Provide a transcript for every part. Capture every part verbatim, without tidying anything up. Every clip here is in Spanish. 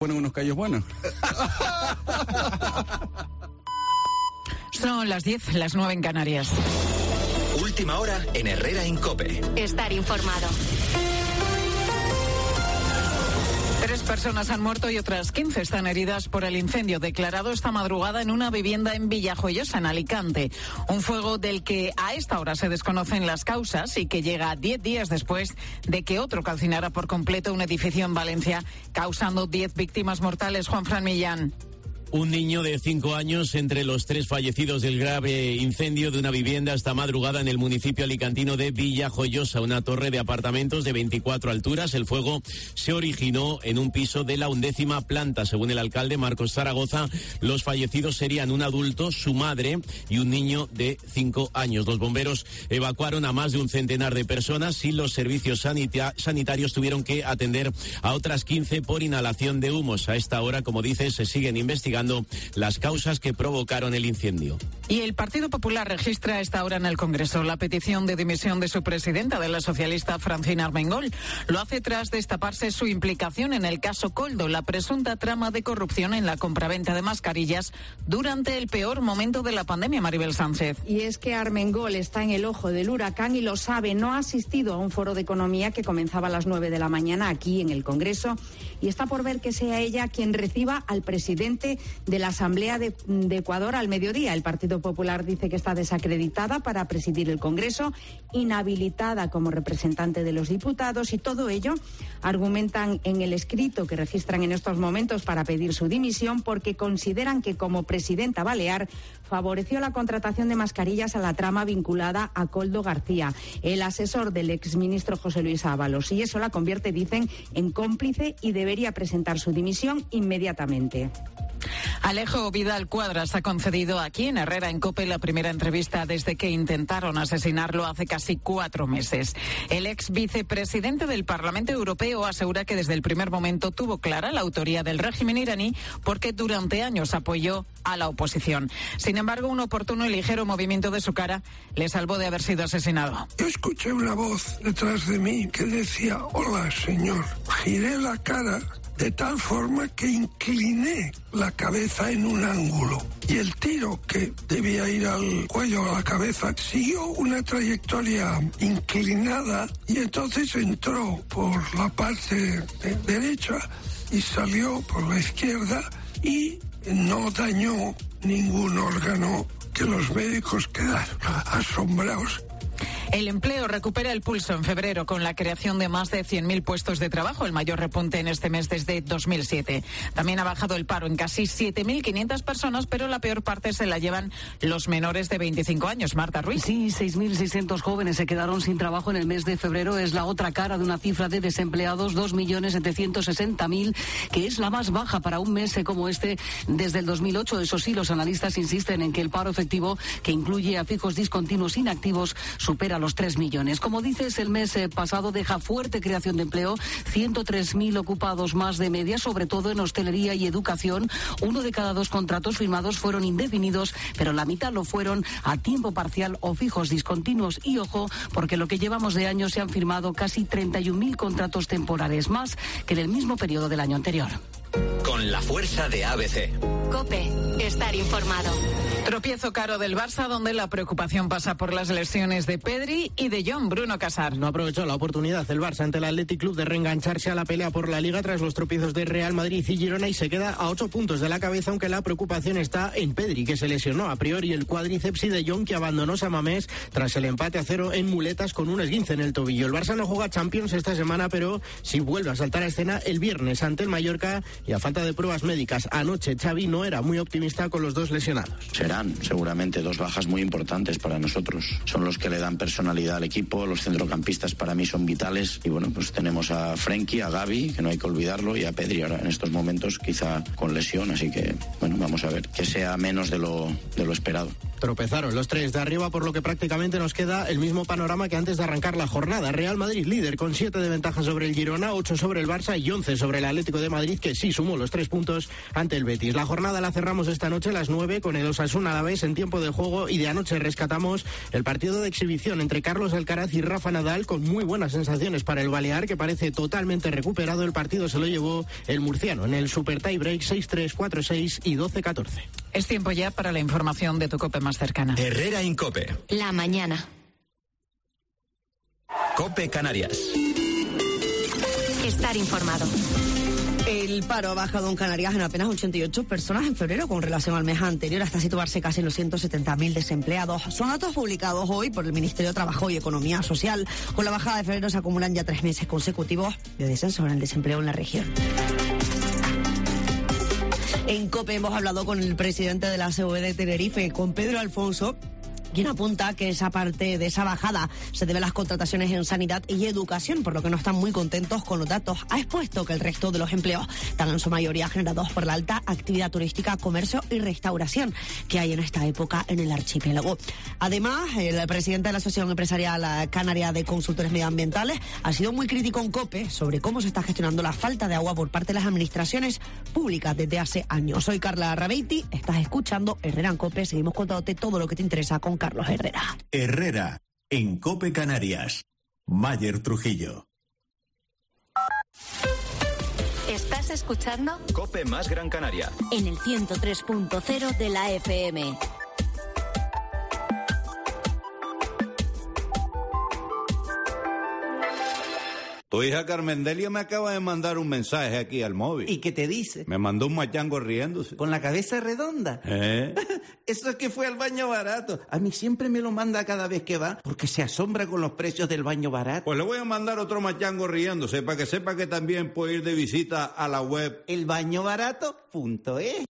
ponen unos callos buenos. Son las diez, las nueve en Canarias. Última hora en Herrera en COPE. Estar informado. Tres personas han muerto y otras quince están heridas por el incendio declarado esta madrugada en una vivienda en Villajoyosa, en Alicante. Un fuego del que a esta hora se desconocen las causas y que llega diez días después de que otro calcinara por completo un edificio en Valencia, causando diez víctimas mortales. Juanfran Millán. Un niño de cinco años entre los tres fallecidos del grave incendio de una vivienda esta madrugada en el municipio alicantino de Villajoyosa, una torre de apartamentos de veinticuatro alturas. El fuego se originó en un piso de la undécima planta. Según el alcalde Marcos Zaragoza, los fallecidos serían un adulto, su madre y un niño de cinco años. Los bomberos evacuaron a más de un centenar de personas y los servicios sanita- sanitarios tuvieron que atender a otras quince por inhalación de humos. A esta hora, como dice, se siguen investigando las causas que provocaron el incendio. Y el Partido Popular registra a esta hora en el Congreso la petición de dimisión de su presidenta, de la socialista Francina Armengol. Lo hace tras destaparse su implicación en el caso Koldo, la presunta trama de corrupción en la compraventa de mascarillas durante el peor momento de la pandemia. Maribel Sánchez. Y es que Armengol está en el ojo del huracán y lo sabe. No ha asistido a un foro de economía que comenzaba a las nueve de la mañana aquí en el Congreso y está por ver que sea ella quien reciba al presidente de la Asamblea de, de Ecuador al mediodía. El Partido Popular dice que está desacreditada para presidir el Congreso, inhabilitada como representante de los diputados, y todo ello argumentan en el escrito que registran en estos momentos para pedir su dimisión, porque consideran que como presidenta balear favoreció la contratación de mascarillas a la trama vinculada a Koldo García, el asesor del exministro José Luis Ábalos, y eso la convierte, dicen, en cómplice y debería presentar su dimisión inmediatamente. Alejo Vidal Cuadras ha concedido aquí en Herrera en COPE la primera entrevista desde que intentaron asesinarlo hace casi cuatro meses. El ex vicepresidente del Parlamento Europeo asegura que desde el primer momento tuvo clara la autoría del régimen iraní porque durante años apoyó a la oposición. Sin embargo, un oportuno y ligero movimiento de su cara le salvó de haber sido asesinado. Yo escuché una voz detrás de mí que decía: hola, señor. Giré la cara de tal forma que incliné la cabeza en un ángulo y el tiro, que debía ir al cuello o a la cabeza, siguió una trayectoria inclinada y entonces entró por la parte de derecha y salió por la izquierda y no dañó ningún órgano, que los médicos quedaron asombrados. El empleo recupera el pulso en febrero con la creación de más de cien mil puestos de trabajo, el mayor repunte en este mes desde dos mil siete. También ha bajado el paro en casi siete mil quinientas personas, pero la peor parte se la llevan los menores de veinticinco años. Marta Ruiz. Sí, seis mil seiscientos jóvenes se quedaron sin trabajo en el mes de febrero. Es la otra cara de una cifra de desempleados, dos millones setecientos sesenta mil, que es la más baja para un mes como este desde el dos mil ocho. Eso sí, los analistas insisten en que el paro efectivo, que incluye a fijos discontinuos inactivos, supera los tres millones. Como dices, el mes pasado deja fuerte creación de empleo, ciento tres mil ocupados más de media, sobre todo en hostelería y educación. Uno de cada dos contratos firmados fueron indefinidos, pero la mitad lo fueron a tiempo parcial o fijos discontinuos. Y ojo, porque lo que llevamos de año se han firmado casi treinta y un mil contratos temporales, más que en el mismo periodo del año anterior. Con la fuerza de A B C. COPE, estar informado. Tropiezo caro del Barça, donde la preocupación pasa por las lesiones de Pedri y de John. Bruno Casar. No aprovechó la oportunidad el Barça ante el Athletic Club de reengancharse a la pelea por la Liga tras los tropiezos de Real Madrid y Girona y se queda a ocho puntos de la cabeza, aunque la preocupación está en Pedri, que se lesionó a priori el cuádriceps, y de Jong, que abandonó San Mamés tras el empate a cero en muletas con un esguince en el tobillo. El Barça no juega Champions esta semana, pero sí vuelve a saltar a escena el viernes ante el Mallorca, y a falta de pruebas médicas anoche Xavi no era muy optimista con los dos lesionados. Serán seguramente dos bajas muy importantes para nosotros. Son los que le dan personalidad al equipo. Los centrocampistas para mí son vitales. Y bueno, pues tenemos a Frenkie, a Gavi, que no hay que olvidarlo, y a Pedri ahora en estos momentos quizá con lesión. Así que bueno, vamos a ver que sea menos de lo, de lo esperado. Tropezaron los tres de arriba, por lo que prácticamente nos queda el mismo panorama que antes de arrancar la jornada. Real Madrid líder con siete de ventaja sobre el Girona, ocho sobre el Barça y once sobre el Atlético de Madrid, que sí sumó los tres puntos ante el Betis. La jornada jornada la cerramos esta noche a las nueve con el Osasuna Alavés en tiempo de juego, y de anoche rescatamos el partido de exhibición entre Carlos Alcaraz y Rafa Nadal, con muy buenas sensaciones para el balear, que parece totalmente recuperado. El partido se lo llevó el murciano en el super tie break seis tres, cuatro seis y doce catorce. Es tiempo ya para la información de tu COPE más cercana. Herrera Incope. La mañana. COPE Canarias. Estar informado. El paro ha bajado en Canarias en apenas ochenta y ocho personas en febrero con relación al mes anterior, hasta situarse casi en los ciento setenta mil desempleados. Son datos publicados hoy por el Ministerio de Trabajo y Economía Social. Con la bajada de febrero se acumulan ya tres meses consecutivos de descenso en el desempleo en la región. En COPE hemos hablado con el presidente de la C O E de Tenerife, con Pedro Alfonso, quien apunta que esa parte de esa bajada se debe a las contrataciones en sanidad y educación, por lo que no están muy contentos con los datos. Ha expuesto que el resto de los empleos están en su mayoría generados por la alta actividad turística, comercio y restauración que hay en esta época en el archipiélago. Además, el presidente de la Asociación Empresarial Canaria de Consultores Medioambientales ha sido muy crítico en COPE sobre cómo se está gestionando la falta de agua por parte de las administraciones públicas desde hace años. Soy Carla Rabeiti, estás escuchando Herrera en COPE. Seguimos contándote todo lo que te interesa con Carlos Herrera. Herrera, en COPE Canarias. Mayer Trujillo. ¿Estás escuchando? COPE más Gran Canaria. En el ciento tres punto cero de la F M. Tu hija Carmendelia me acaba de mandar un mensaje aquí al móvil. ¿Y qué te dice? Me mandó un machango riéndose. ¿Con la cabeza redonda? ¿Eh? Eso es que fue al baño barato. A mí siempre me lo manda cada vez que va, porque se asombra con los precios del baño barato. Pues le voy a mandar otro machango riéndose, para que sepa que también puede ir de visita a la web el baño barato punto es.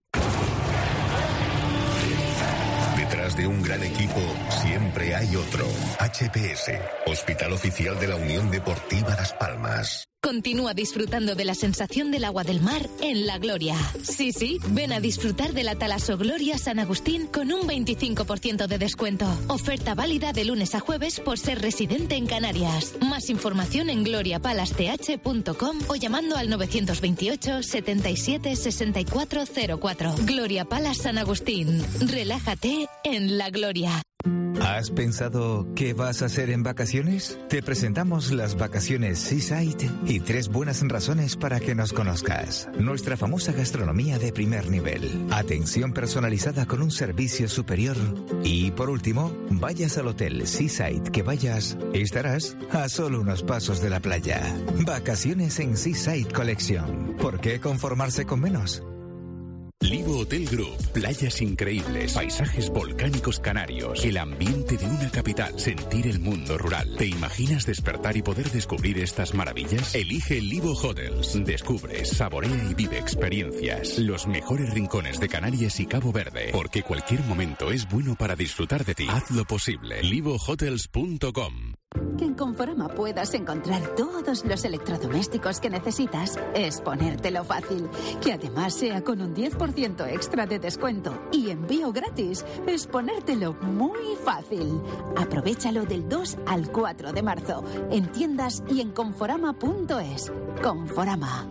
Detrás de un gran equipo siempre hay otro. H P S, Hospital Oficial de la Unión Deportiva Las Palmas. Continúa disfrutando de la sensación del agua del mar en La Gloria. Sí, sí, ven a disfrutar de la Talaso Gloria San Agustín con un veinticinco por ciento de descuento. Oferta válida de lunes a jueves por ser residente en Canarias. Más información en gloria palace t h punto com o llamando al novecientos veintiocho, setenta y siete, sesenta y cuatro cero cuatro. Gloria Palace San Agustín. Relájate en La Gloria. ¿Has pensado qué vas a hacer en vacaciones? Te presentamos las vacaciones Seaside y tres buenas razones para que nos conozcas. Nuestra famosa gastronomía de primer nivel, atención personalizada con un servicio superior y, por último, vayas al hotel Seaside que vayas, estarás a solo unos pasos de la playa. Vacaciones en Seaside Collection. ¿Por qué conformarse con menos? Livo Hotel Group, playas increíbles, paisajes volcánicos canarios, el ambiente de una capital, sentir el mundo rural. ¿Te imaginas despertar y poder descubrir estas maravillas? Elige Livo Hotels. Descubre, saborea y vive experiencias. Los mejores rincones de Canarias y Cabo Verde, porque cualquier momento es bueno para disfrutar de ti. Haz lo posible. livo hotels punto com. Que en Conforama puedas encontrar todos los electrodomésticos que necesitas es ponértelo fácil. Que además sea con un diez por ciento extra de descuento y envío gratis es ponértelo muy fácil. Aprovechalo del dos al cuatro de marzo en tiendas y en conforama punto es. Conforama.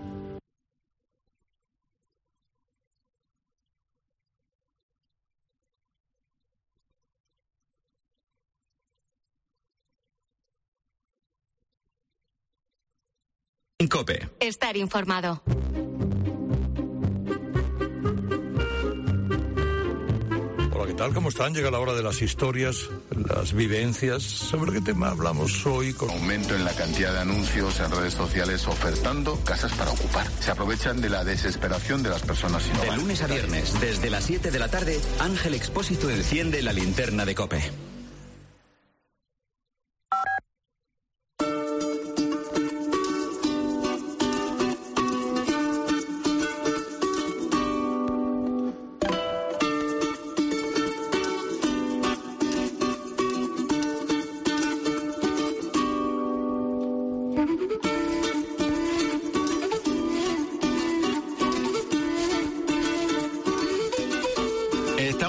COPE. Estar informado. Hola, ¿qué tal? ¿Cómo están? Llega la hora de las historias, las vivencias. ¿Sobre qué tema hablamos hoy? Con... Aumento en la cantidad de anuncios en redes sociales ofertando casas para ocupar. Se aprovechan de la desesperación de las personas sin hogar. De lunes a viernes, desde las siete de la tarde, Ángel Expósito enciende la linterna de COPE.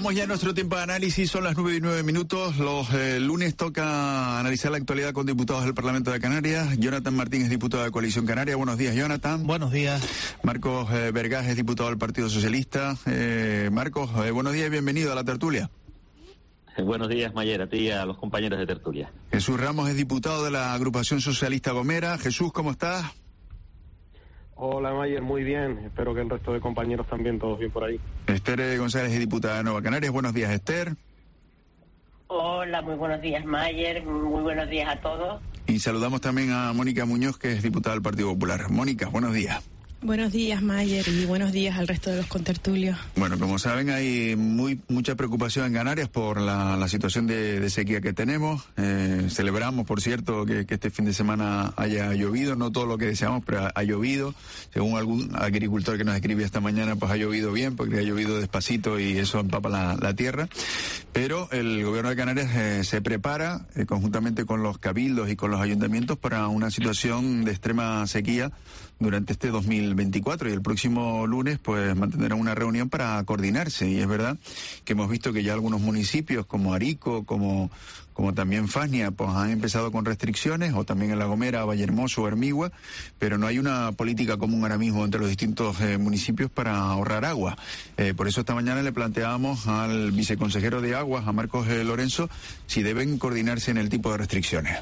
Entramos ya en nuestro tiempo de análisis, son las nueve y nueve minutos. Los eh, lunes toca analizar la actualidad con diputados del Parlamento de Canarias. Jonathan Martín es diputado de Coalición Canaria. Buenos días, Jonathan. Buenos días. Marcos eh, Vergás es diputado del Partido Socialista. Eh, Marcos, eh, buenos días y bienvenido a la tertulia. Buenos días, Mayer, a ti y a los compañeros de tertulia. Jesús Ramos es diputado de la Agrupación Socialista Gomera. Jesús, ¿cómo estás? Hola, Mayer, muy bien. Espero que el resto de compañeros también, todos bien por ahí. Esther González es diputada de Nueva Canarias. Buenos días, Esther. Hola, muy buenos días, Mayer. Muy buenos días a todos. Y saludamos también a Mónica Muñoz, que es diputada del Partido Popular. Mónica, buenos días. Buenos días, Mayer, y buenos días al resto de los contertulios. Bueno, como saben, hay muy mucha preocupación en Canarias por la, la situación de, de sequía que tenemos. Eh, celebramos, por cierto, que, que este fin de semana haya llovido, no todo lo que deseamos, pero ha, ha llovido. Según algún agricultor que nos escribía esta mañana, pues ha llovido bien, porque ha llovido despacito y eso empapa la, la tierra. Pero el gobierno de Canarias eh, se prepara, eh, conjuntamente con los cabildos y con los ayuntamientos, para una situación de extrema sequía durante este dos mil veinticuatro, y el próximo lunes pues mantendrán una reunión para coordinarse. Y es verdad que hemos visto que ya algunos municipios como Arico, como como también Fasnia, pues han empezado con restricciones, o también en La Gomera, Vallehermoso o Hermigua, pero no hay una política común ahora mismo entre los distintos eh, municipios para ahorrar agua. Eh, por eso esta mañana le planteábamos al viceconsejero de Aguas, a Marcos eh, Lorenzo, si deben coordinarse en el tipo de restricciones.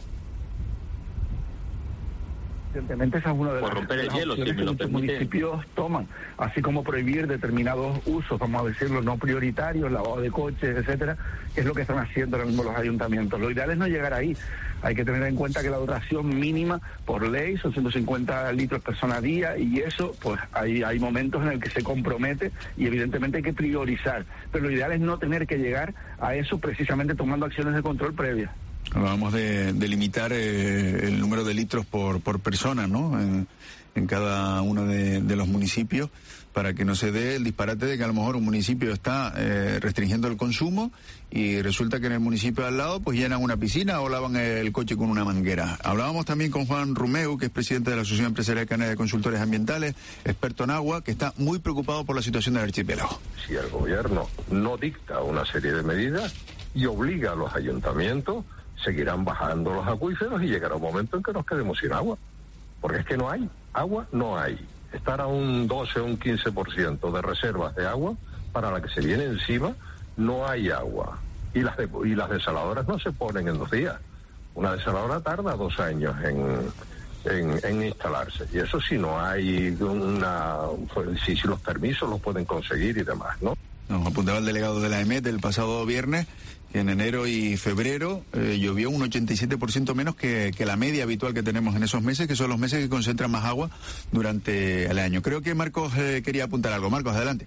Evidentemente esa es una de las, romper el de las hielo, opciones si me que lo muchos permite. municipios toman, así como prohibir determinados usos, vamos a decirlo, no prioritarios, lavado de coches, etcétera, que es lo que están haciendo ahora mismo los ayuntamientos. Lo ideal es no llegar ahí. Hay que tener en cuenta que la duración mínima por ley son ciento cincuenta litros persona día, y eso, pues hay, hay momentos en el que se compromete y evidentemente hay que priorizar. Pero lo ideal es no tener que llegar a eso precisamente tomando acciones de control previas. Hablábamos de, de limitar eh, el número de litros por, por persona, ¿no? En, en cada uno de, de los municipios, para que no se dé el disparate de que a lo mejor un municipio está eh, restringiendo el consumo y resulta que en el municipio de al lado pues llenan una piscina o lavan el coche con una manguera. Hablábamos también con Juan Rumeu, que es presidente de la Asociación Empresarial Canaria de Consultores Ambientales, experto en agua, que está muy preocupado por la situación del archipiélago. Si el gobierno no dicta una serie de medidas y obliga a los ayuntamientos, seguirán bajando los acuíferos y llegará un momento en que nos quedemos sin agua. Porque es que no hay, agua no hay. Estar a un doce o un quince por ciento de reservas de agua, para la que se viene encima, no hay agua. Y las, de, y las desaladoras no se ponen en dos días. Una desaladora tarda dos años en, en, en instalarse. Y eso si no hay una... Si, si los permisos los pueden conseguir y demás, ¿no? Nos apuntaba el delegado de la E M E T el pasado viernes, que en enero y febrero eh, llovió un ochenta y siete por ciento menos que, que la media habitual que tenemos en esos meses, que son los meses que concentran más agua durante el año. Creo que Marcos eh, quería apuntar algo. Marcos, adelante.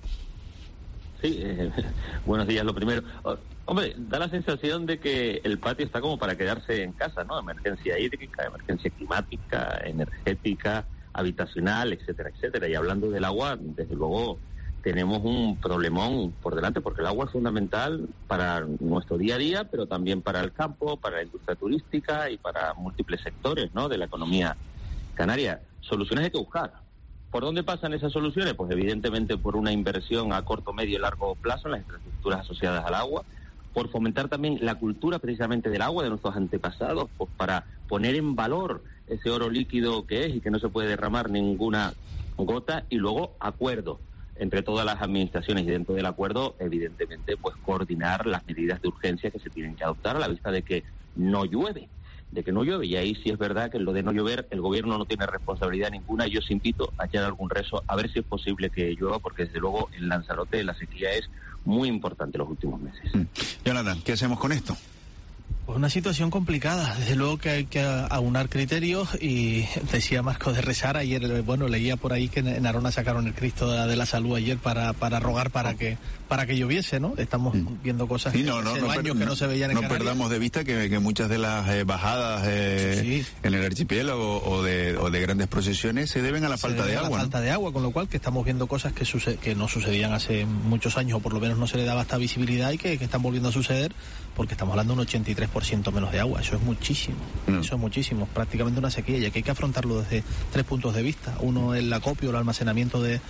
Sí, eh, buenos días, lo primero. Oh, hombre, da la sensación de que el patio está como para quedarse en casa, ¿no? Emergencia hídrica, emergencia climática, energética, habitacional, etcétera, etcétera. Y hablando del agua, desde luego tenemos un problemón por delante, porque el agua es fundamental para nuestro día a día, pero también para el campo, para la industria turística y para múltiples sectores, ¿no?, de la economía canaria. Soluciones hay que buscar. ¿Por dónde pasan esas soluciones? Pues evidentemente por una inversión a corto, medio y largo plazo en las infraestructuras asociadas al agua, por fomentar también la cultura precisamente del agua de nuestros antepasados, pues para poner en valor ese oro líquido que es y que no se puede derramar ninguna gota, y luego acuerdo entre todas las administraciones, y dentro del acuerdo, evidentemente, pues coordinar las medidas de urgencia que se tienen que adoptar a la vista de que no llueve, de que no llueve, y ahí sí es verdad que en lo de no llover el gobierno no tiene responsabilidad ninguna. Yo os invito a echar algún rezo a ver si es posible que llueva, porque desde luego en Lanzarote la sequía es muy importante los últimos meses. Mm. Jonathan, ¿qué hacemos con esto? Pues una situación complicada, desde luego que hay que aunar criterios, y decía Marcos de rezar ayer, bueno, leía por ahí que en Arona sacaron el Cristo de la, de la Salud ayer para para rogar para que para que lloviese, ¿no? Estamos mm. viendo cosas sí, no, no, hace no, años no, que no se veían en No Canarias. perdamos de vista que, que muchas de las eh, bajadas eh, sí, sí. en el archipiélago o de, o de grandes procesiones se deben a la se falta de agua. A la ¿no? falta de agua, con lo cual que estamos viendo cosas que, suce que no sucedían hace muchos años, o por lo menos no se le daba esta visibilidad, y que, que están volviendo a suceder, porque estamos hablando de un ochenta y tres por ciento menos de agua. Eso es muchísimo, mm. eso es muchísimo, prácticamente una sequía, y aquí hay que afrontarlo desde tres puntos de vista. Uno, el acopio, el almacenamiento de,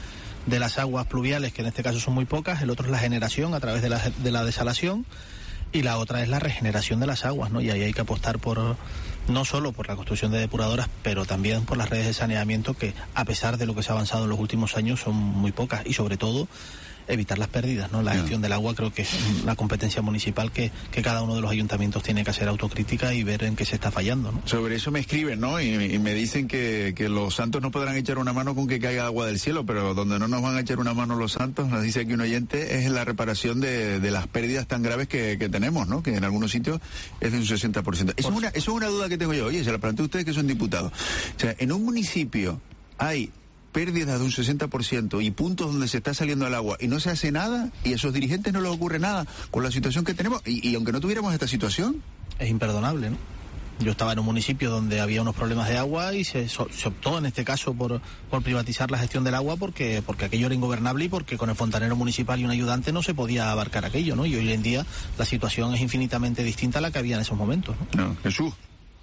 de las aguas pluviales, que en este caso son muy pocas, el otro es la generación a través de la, de la desalación, y la otra es la regeneración de las aguas, ¿no? Y ahí hay que apostar por, no solo por la construcción de depuradoras, pero también por las redes de saneamiento, que a pesar de lo que se ha avanzado en los últimos años son muy pocas, y sobre todo evitar las pérdidas, ¿no? La gestión del agua creo que es una competencia municipal que, que cada uno de los ayuntamientos tiene que hacer autocrítica y ver en qué se está fallando, ¿no? Sobre eso me escriben, ¿no? Y, y me dicen que, que los santos no podrán echar una mano con que caiga agua del cielo, pero donde no nos van a echar una mano los santos, nos dice aquí un oyente, es la reparación de, de las pérdidas tan graves que, que tenemos, ¿no? Que en algunos sitios es de un sesenta por ciento. Eso, por... es una, eso es una duda que tengo yo. Oye, se la planteo a ustedes que son diputados. O sea, en un municipio hay pérdidas de un sesenta por ciento y puntos donde se está saliendo el agua y no se hace nada, y a esos dirigentes no les ocurre nada con la situación que tenemos, y, y aunque no tuviéramos esta situación. Es imperdonable, ¿no? Yo estaba en un municipio donde había unos problemas de agua y se, se optó en este caso por, por privatizar la gestión del agua porque, porque aquello era ingobernable y porque con el fontanero municipal y un ayudante no se podía abarcar aquello, ¿no? Y hoy en día la situación es infinitamente distinta a la que había en esos momentos, ¿no? No, Jesús.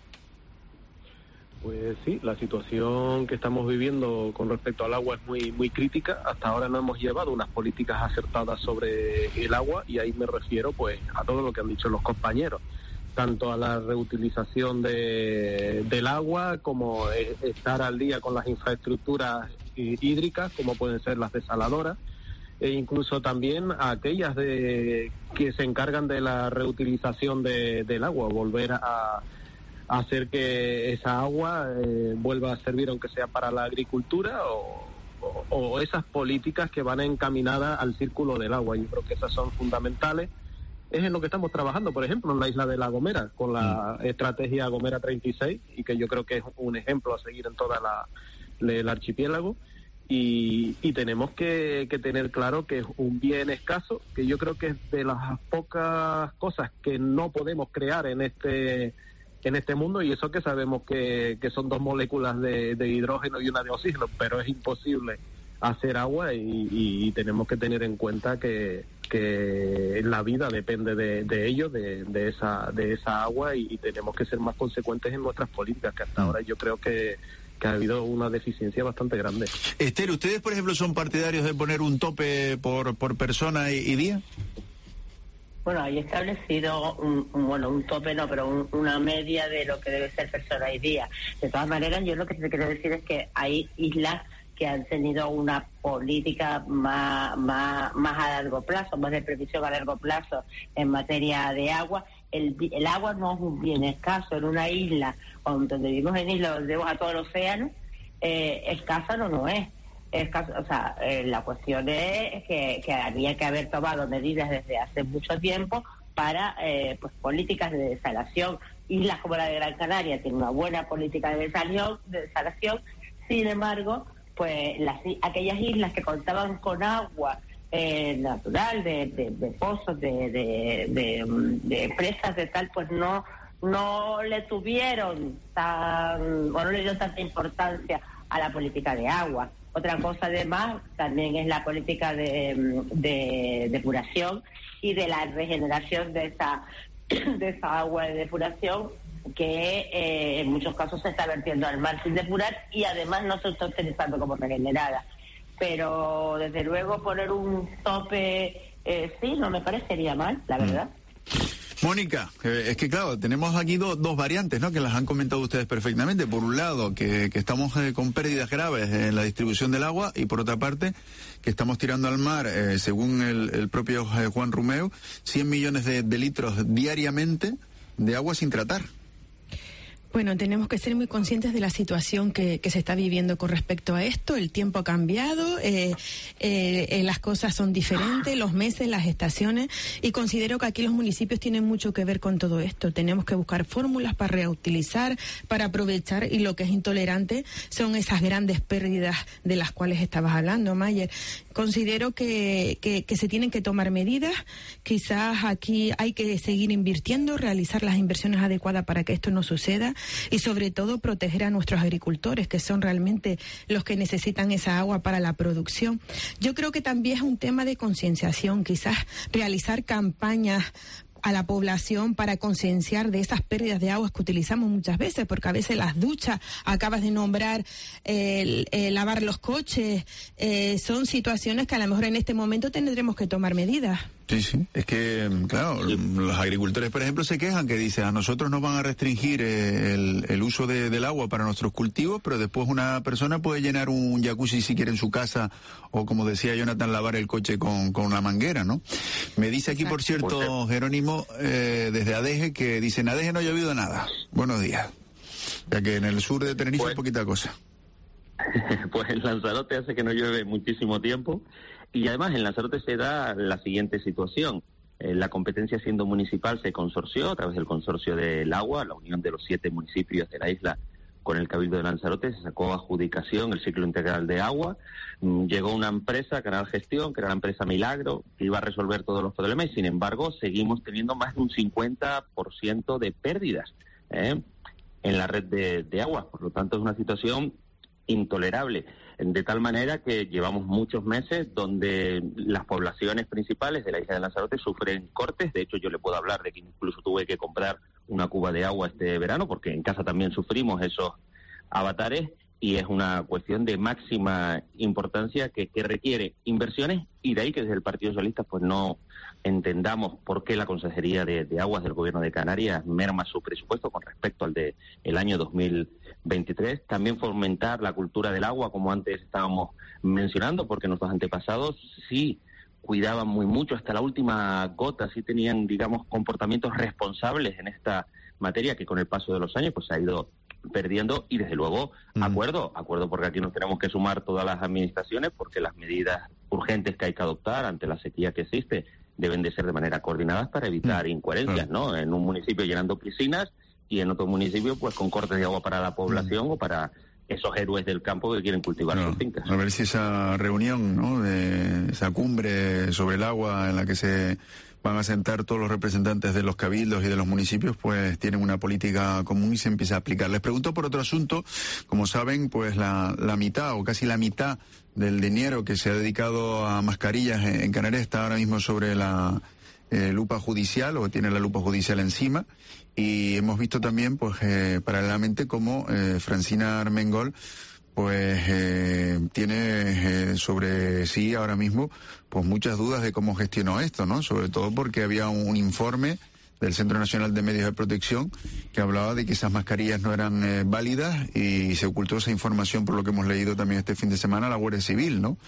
Pues sí, la situación que estamos viviendo con respecto al agua es muy muy crítica. Hasta ahora no hemos llevado unas políticas acertadas sobre el agua, y ahí me refiero pues a todo lo que han dicho los compañeros, tanto a la reutilización de, del agua, como estar al día con las infraestructuras hídricas, como pueden ser las desaladoras, e incluso también a aquellas de que se encargan de la reutilización de, del agua, volver a hacer que esa agua eh, vuelva a servir, aunque sea para la agricultura, o, o, o esas políticas que van encaminadas al círculo del agua. Yo creo que esas son fundamentales. Es en lo que estamos trabajando, por ejemplo, en la isla de La Gomera, con la mm. estrategia Gomera treinta y seis, y que yo creo que es un ejemplo a seguir en toda la el archipiélago. Y, y tenemos que, que tener claro que es un bien escaso, que yo creo que es de las pocas cosas que no podemos crear en este en este mundo, y eso que sabemos que, que son dos moléculas de, de hidrógeno y una de oxígeno, pero es imposible hacer agua, y, y tenemos que tener en cuenta que, que la vida depende de, de ello, de, de esa de esa agua, y, y tenemos que ser más consecuentes en nuestras políticas, que hasta ahora yo creo que, que ha habido una deficiencia bastante grande. Esther, ¿ustedes, por ejemplo, son partidarios de poner un tope por, por persona y, y día? Bueno, hay establecido un, un bueno un tope no, pero un, una media de lo que debe ser persona y día. De todas maneras, yo lo que te quiero decir es que hay islas que han tenido una política más, más, más a largo plazo, más de previsión a largo plazo en materia de agua. El, el agua no es un bien escaso. En una isla, donde vivimos en islas donde vemos a todo el océano, eh, escasa no, no es. Escaso, o sea, eh, la cuestión es que, que había que haber tomado medidas desde hace mucho tiempo para eh, pues políticas de desalación. Islas como la de Gran Canaria tienen una buena política de desalación, de desalación. Sin embargo, pues las, aquellas islas que contaban con agua eh, natural, de, de, de pozos, de, de, de, de presas, de tal, pues no no le tuvieron tan, o no le dieron tanta importancia a la política de agua. Otra cosa además también es la política de, de depuración y de la regeneración de esa de esa agua de depuración, que eh, en muchos casos se está vertiendo al mar sin depurar y además no se está utilizando como regenerada. Pero desde luego poner un tope, eh, sí, no me parecería mal, la verdad. Mónica, eh, es que claro, tenemos aquí do, dos variantes, ¿no?, que las han comentado ustedes perfectamente. Por un lado, que, que estamos eh, con pérdidas graves en la distribución del agua, y por otra parte, que estamos tirando al mar, eh, según el, el propio eh, Juan Rumeu, cien millones de, de litros diariamente de agua sin tratar. Bueno, tenemos que ser muy conscientes de la situación que, que se está viviendo con respecto a esto. El tiempo ha cambiado, eh, eh, eh, las cosas son diferentes, los meses, las estaciones, y considero que aquí los municipios tienen mucho que ver con todo esto. Tenemos que buscar fórmulas para reutilizar, para aprovechar, y lo que es intolerante son esas grandes pérdidas de las cuales estabas hablando, Mayer. Considero que, que, que se tienen que tomar medidas. Quizás aquí hay que seguir invirtiendo, realizar las inversiones adecuadas para que esto no suceda, y sobre todo proteger a nuestros agricultores, que son realmente los que necesitan esa agua para la producción. Yo creo que también es un tema de concienciación, quizás realizar campañas a la población para concienciar de esas pérdidas de aguas que utilizamos muchas veces, porque a veces las duchas, acabas de nombrar, eh, el, el lavar los coches, eh, son situaciones que a lo mejor en este momento tendremos que tomar medidas. Sí, sí. Es que, claro, los agricultores, por ejemplo, se quejan que dicen, a nosotros nos van a restringir eh, el, el uso de, del agua para nuestros cultivos, pero después una persona puede llenar un jacuzzi si quiere en su casa, o como decía Jonathan, lavar el coche con, con una manguera, ¿no? Me dice aquí, por cierto, Jerónimo, eh, desde Adeje, que dice, en Adeje no ha llovido nada. Buenos días. Ya que en el sur de Tenerife pues, es poquita cosa. Pues en Lanzarote hace que no llueve muchísimo tiempo. Y además en Lanzarote se da la siguiente situación. Eh, la competencia siendo municipal se consorció a través del consorcio del agua, la unión de los siete municipios de la isla con el Cabildo de Lanzarote, se sacó a adjudicación el ciclo integral de agua. Mm, llegó una empresa, Canal Gestión, que era la empresa Milagro, que iba a resolver todos los problemas, y sin embargo seguimos teniendo más de un cincuenta por ciento de pérdidas ¿eh? en la red de, de agua. Por lo tanto es una situación intolerable, de tal manera que llevamos muchos meses donde las poblaciones principales de la isla de Lanzarote sufren cortes. De hecho, yo le puedo hablar de que incluso tuve que comprar una cuba de agua este verano, porque en casa también sufrimos esos avatares, y es una cuestión de máxima importancia que, que requiere inversiones, y de ahí que desde el Partido Socialista pues no entendamos por qué la Consejería de, de Aguas del Gobierno de Canarias merma su presupuesto con respecto al de el año dos mil veintitrés. También fomentar la cultura del agua, como antes estábamos mencionando, porque nuestros antepasados sí cuidaban muy mucho, hasta la última gota, sí tenían, digamos, comportamientos responsables en esta materia, que con el paso de los años pues se ha ido perdiendo. Y desde luego, mm. acuerdo, acuerdo porque aquí nos tenemos que sumar todas las administraciones, porque las medidas urgentes que hay que adoptar ante la sequía que existe deben de ser de manera coordinada para evitar mm. incoherencias, mm. ¿no? En un municipio llenando piscinas y en otro municipio pues con cortes de agua para la población mm. o para esos héroes del campo que quieren cultivar no, sus fincas. A ver si esa reunión, ¿no?, de esa cumbre sobre el agua en la que se van a sentar todos los representantes de los cabildos y de los municipios, pues tienen una política común y se empieza a aplicar. Les pregunto por otro asunto. Como saben, pues la, la mitad o casi la mitad del dinero que se ha dedicado a mascarillas en, en Canarias está ahora mismo sobre la eh, lupa judicial, o tiene la lupa judicial encima. Y hemos visto también, pues, eh, paralelamente, cómo eh, Francina Armengol, pues, eh, tiene eh, sobre sí ahora mismo, pues, muchas dudas de cómo gestionó esto, ¿no? Sobre todo porque había un, un informe del Centro Nacional de Medios de Protección que hablaba de que esas mascarillas no eran eh, válidas, y se ocultó esa información, por lo que hemos leído también este fin de semana, a la Guardia Civil, ¿no?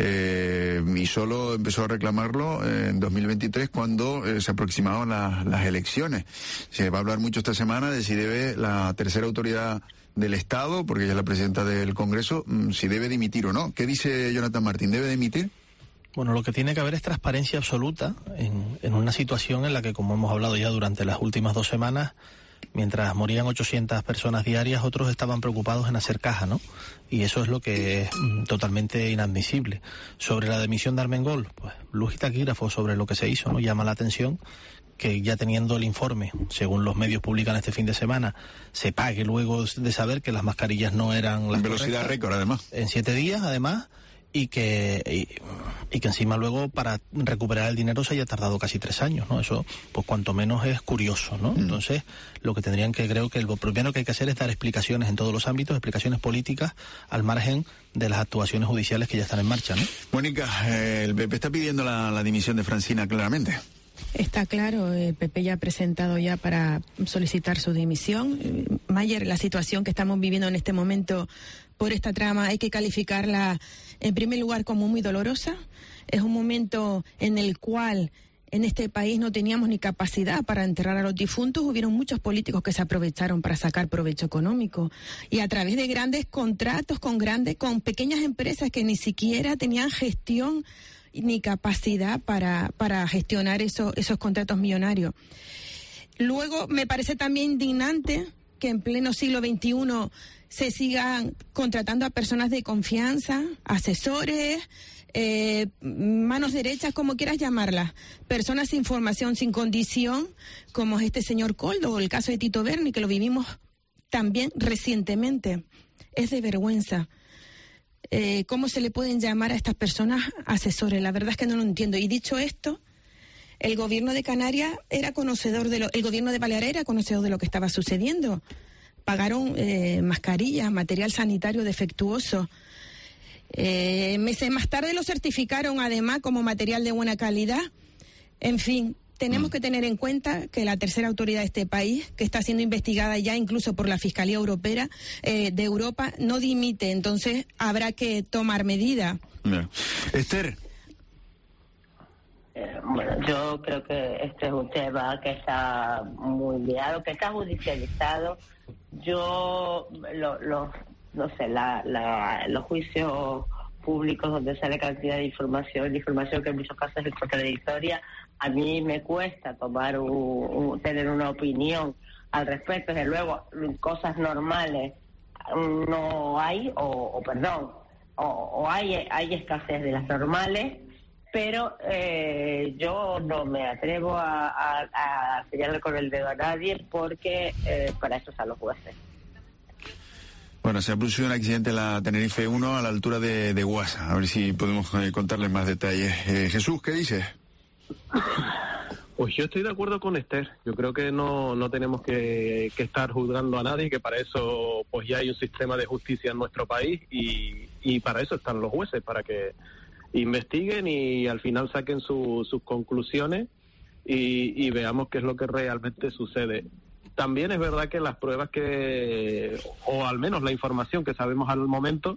Eh, y solo empezó a reclamarlo eh, en dos mil veintitrés, cuando eh, se aproximaban la, las elecciones. Se va a hablar mucho esta semana de si debe la tercera autoridad del Estado, porque ella es la presidenta del Congreso, si debe dimitir o no. ¿Qué dice Jonathan Martín? ¿Debe dimitir? Bueno, lo que tiene que haber es transparencia absoluta en, en una situación en la que, como hemos hablado ya durante las últimas dos semanas, mientras morían ochocientas personas diarias, otros estaban preocupados en hacer caja, ¿no? Y eso es lo que es mm, totalmente inadmisible. Sobre la demisión de Armengol, pues luz y taquígrafo sobre lo que se hizo, ¿no? Llama la atención que, ya teniendo el informe, según los medios publican este fin de semana, se pague luego de saber que las mascarillas no eran las velocidad récord, además. En siete días, además. Y que y, y que encima luego para recuperar el dinero se haya tardado casi tres años, ¿no? Eso, pues cuanto menos es curioso, ¿no? Mm. Entonces, lo que tendrían que, creo que lo primero que hay que hacer es dar explicaciones en todos los ámbitos, explicaciones políticas, al margen de las actuaciones judiciales que ya están en marcha, ¿no? Mónica, eh, el P P está pidiendo la, la dimisión de Francina, claramente. Está claro, el P P ya ha presentado ya para solicitar su dimisión. Mayer, la situación que estamos viviendo en este momento por esta trama hay que calificarla en primer lugar como muy dolorosa. Es un momento en el cual en este país no teníamos ni capacidad para enterrar a los difuntos. Hubieron muchos políticos que se aprovecharon para sacar provecho económico, y a través de grandes contratos con grandes, con pequeñas empresas que ni siquiera tenían gestión ni capacidad para, para gestionar eso, esos contratos millonarios. Luego, me parece también indignante que en pleno siglo veintiuno se sigan contratando a personas de confianza, asesores, eh, manos derechas, como quieras llamarlas, personas sin formación, sin condición, como es este señor Koldo, o el caso de Tito Berni, que lo vivimos también recientemente. Es de vergüenza. Eh, ¿Cómo se le pueden llamar a estas personas asesores? La verdad es que no lo entiendo. Y dicho esto, el gobierno de Canarias era conocedor de lo, el gobierno de Baleares era conocedor de lo que estaba sucediendo. Pagaron eh, mascarillas, material sanitario defectuoso. Eh, meses más tarde lo certificaron además como material de buena calidad. En fin, tenemos que tener en cuenta que la tercera autoridad de este país, que está siendo investigada ya incluso por la Fiscalía Europea eh, de Europa, no dimite. Entonces habrá que tomar medidas. No. Esther. Eh, bueno, yo creo que este es un tema que está muy liado, que está judicializado. Yo, lo, lo, no sé, la, la, los juicios públicos donde sale cantidad de información, información que en muchos casos es contradictoria, a mí me cuesta tomar un, un, tener una opinión al respecto. Desde luego, cosas normales no hay, o, o perdón, o, o hay, hay escasez de las normales, pero eh, yo no me atrevo a, a, a señalar con el dedo a nadie porque eh, para eso están los jueces. Bueno, se ha producido un accidente en la Tenerife uno a la altura de, de Guasa. A ver si podemos eh, contarles más detalles. Eh, Jesús, ¿qué dices? Pues yo estoy de acuerdo con Esther. Yo creo que no, no tenemos que, que estar juzgando a nadie, que para eso pues ya hay un sistema de justicia en nuestro país y, y para eso están los jueces, para que investiguen y al final saquen su, sus conclusiones y, y veamos qué es lo que realmente sucede. También es verdad que las pruebas que, o al menos la información que sabemos al momento,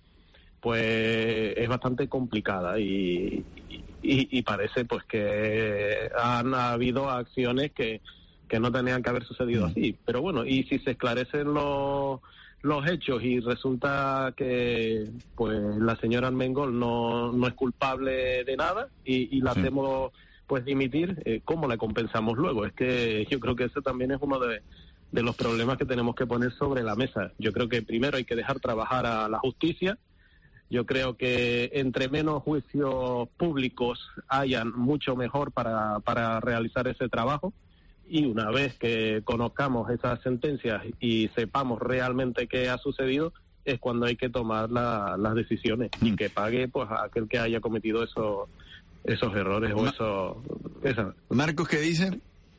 pues es bastante complicada y, y, y parece pues que han habido acciones que, que no tenían que haber sucedido así. Pero bueno, y si se esclarecen los, los hechos y resulta que pues la señora Armengol no, no es culpable de nada y, y la sí. hacemos pues dimitir, eh, ¿cómo la compensamos luego? Es que yo creo que eso también es uno de de los problemas que tenemos que poner sobre la mesa. Yo creo que primero hay que dejar trabajar a la justicia. Yo creo que entre menos juicios públicos hayan, mucho mejor para, para realizar ese trabajo. Y una vez que conozcamos esas sentencias y sepamos realmente qué ha sucedido, es cuando hay que tomar la, las decisiones y que pague pues a aquel que haya cometido esos, esos errores o esos... Esa. Marcos, ¿qué dice?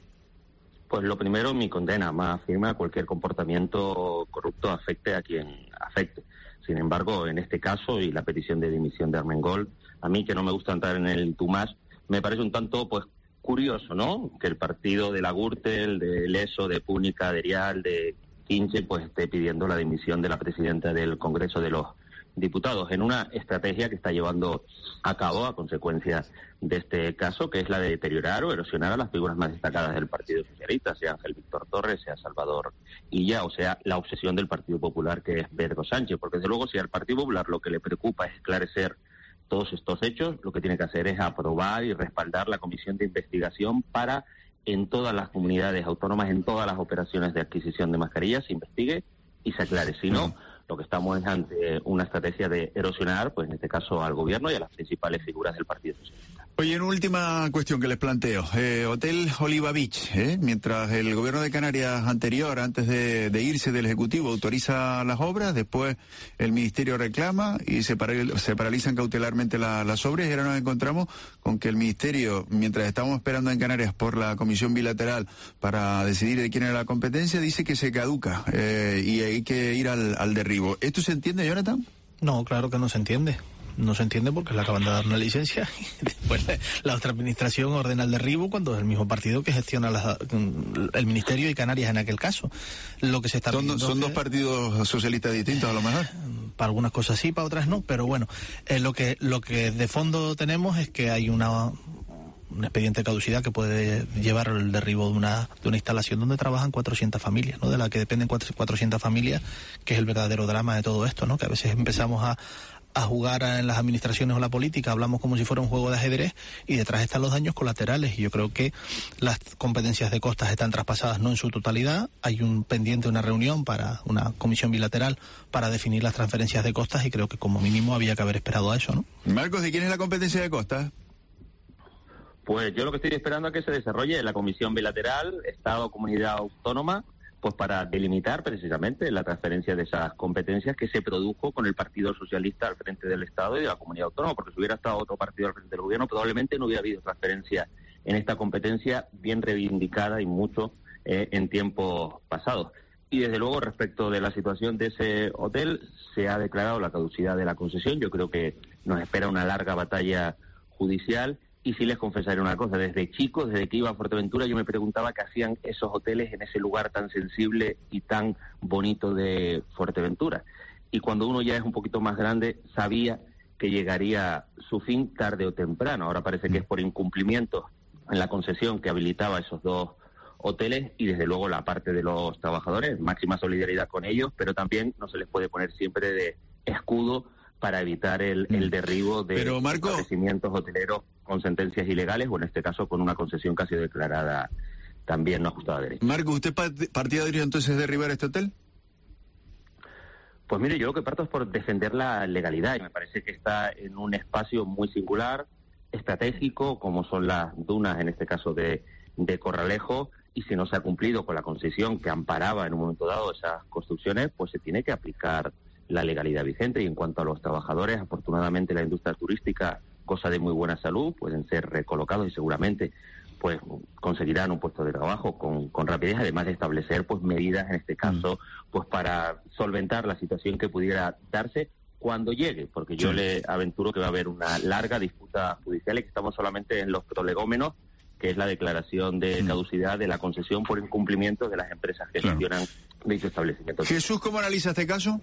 Pues lo primero, mi condena más firme a cualquier comportamiento corrupto afecte a quien afecte. Sin embargo, en este caso y la petición de dimisión de Armengol, a mí, que no me gusta entrar en el tú más, me parece un tanto pues curioso, ¿no? Que el partido de la Gürtel, de Leso, de Púnica, de Erial, de Quinche, pues esté pidiendo la dimisión de la presidenta del Congreso de los Diputados, en una estrategia que está llevando a cabo a consecuencia de este caso, que es la de deteriorar o erosionar a las figuras más destacadas del Partido Socialista, sea Ángel Víctor Torres, sea Salvador Illa, o sea la obsesión del Partido Popular, que es Pedro Sánchez, porque desde luego si al Partido Popular lo que le preocupa es esclarecer todos estos hechos, lo que tiene que hacer es aprobar y respaldar la comisión de investigación para en todas las comunidades autónomas, en todas las operaciones de adquisición de mascarillas, se investigue y se aclare. Si no, lo que estamos es ante una estrategia de erosionar, pues en este caso al gobierno y a las principales figuras del Partido Socialista. Oye, una última cuestión que les planteo. Eh, Hotel Oliva Beach, ¿eh? Mientras el gobierno de Canarias anterior, antes de, de irse del Ejecutivo, autoriza las obras, después el Ministerio reclama y se, para, se paralizan cautelarmente la, las obras, y ahora nos encontramos con que el Ministerio, mientras estamos esperando en Canarias por la comisión bilateral para decidir de quién era la competencia, dice que se caduca eh, y hay que ir al, al derribo. ¿Esto se entiende, Jonathan? No, claro que no se entiende. No se entiende porque le acaban de dar una licencia y después la otra administración ordena el derribo cuando es el mismo partido que gestiona la, el Ministerio y Canarias en aquel caso. Lo que se está son, viendo son que, dos partidos socialistas distintos a lo mejor. Para algunas cosas sí, para otras no, pero bueno, eh, lo que lo que de fondo tenemos es que hay una un expediente de caducidad que puede llevar al derribo de una de una instalación donde trabajan cuatrocientas familias, ¿no? De la que dependen cuatrocientas familias, que es el verdadero drama de todo esto, ¿no? Que a veces empezamos a a jugar en las administraciones o la política, hablamos como si fuera un juego de ajedrez y detrás están los daños colaterales, y yo creo que las competencias de costas están traspasadas no en su totalidad, hay un pendiente, una reunión para una comisión bilateral para definir las transferencias de costas y creo que como mínimo había que haber esperado a eso, ¿no? Marcos, ¿de quién es la competencia de costas? Pues yo lo que estoy esperando es que se desarrolle la comisión bilateral Estado-Comunidad Autónoma, pues para delimitar precisamente la transferencia de esas competencias que se produjo con el Partido Socialista al frente del Estado y de la Comunidad Autónoma, porque si hubiera estado otro partido al frente del gobierno probablemente no hubiera habido transferencia en esta competencia bien reivindicada y mucho eh, en tiempos pasados. Y desde luego, respecto de la situación de ese hotel, se ha declarado la caducidad de la concesión. Yo creo que nos espera una larga batalla judicial. Y sí les confesaré una cosa, desde chico, desde que iba a Fuerteventura, yo me preguntaba qué hacían esos hoteles en ese lugar tan sensible y tan bonito de Fuerteventura. Y cuando uno ya es un poquito más grande, sabía que llegaría su fin tarde o temprano. Ahora parece que es por incumplimiento en la concesión que habilitaba esos dos hoteles, y desde luego la parte de los trabajadores, máxima solidaridad con ellos, pero también no se les puede poner siempre de escudo para evitar el, el derribo de Pero, Marco, establecimientos hoteleros con sentencias ilegales, o en este caso con una concesión que ha sido declarada también no ajustada a derecho. Marco, ¿usted partidario entonces de derribar este hotel? Pues mire, yo lo que parto es por defender la legalidad, y me parece que está en un espacio muy singular, estratégico, como son las dunas, en este caso de, de Corralejo, y si no se ha cumplido con la concesión que amparaba en un momento dado esas construcciones, pues se tiene que aplicar la legalidad vigente. Y en cuanto a los trabajadores, afortunadamente la industria turística goza de muy buena salud, pueden ser recolocados y seguramente pues conseguirán un puesto de trabajo con, con rapidez, además de establecer pues medidas en este caso pues para solventar la situación que pudiera darse cuando llegue, porque yo sí. le aventuro que va a haber una larga disputa judicial y que estamos solamente en los prolegómenos, que es la declaración de caducidad de la concesión por incumplimiento de las empresas que claro. gestionan dicho establecimiento. Jesús, ¿cómo analiza este caso?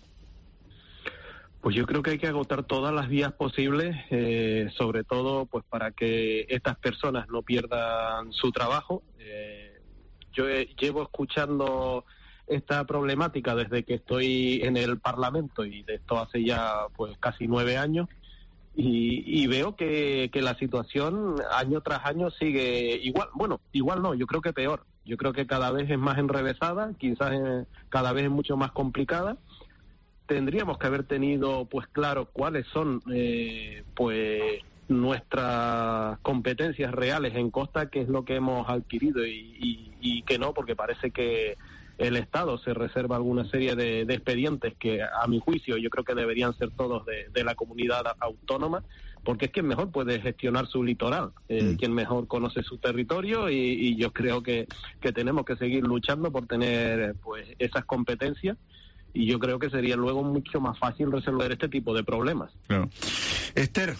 Pues yo creo que hay que agotar todas las vías posibles, eh, sobre todo pues para que estas personas no pierdan su trabajo. Eh, yo he, llevo escuchando esta problemática desde que estoy en el Parlamento, y de esto hace ya pues casi nueve años, y, y veo que, que la situación año tras año sigue igual. Bueno, igual no, yo creo que peor. Yo creo que cada vez es más enrevesada, quizás eh, cada vez es mucho más complicada. Tendríamos que haber tenido pues claro cuáles son eh, pues nuestras competencias reales en costa, qué es lo que hemos adquirido y, y, y que no, porque parece que el Estado se reserva alguna serie de, de expedientes que, a mi juicio, yo creo que deberían ser todos de, de la comunidad autónoma, porque es quien mejor puede gestionar su litoral, eh, mm. quien mejor conoce su territorio, y, y yo creo que, que tenemos que seguir luchando por tener pues esas competencias. Y yo creo que sería luego mucho más fácil resolver este tipo de problemas. Claro. Esther.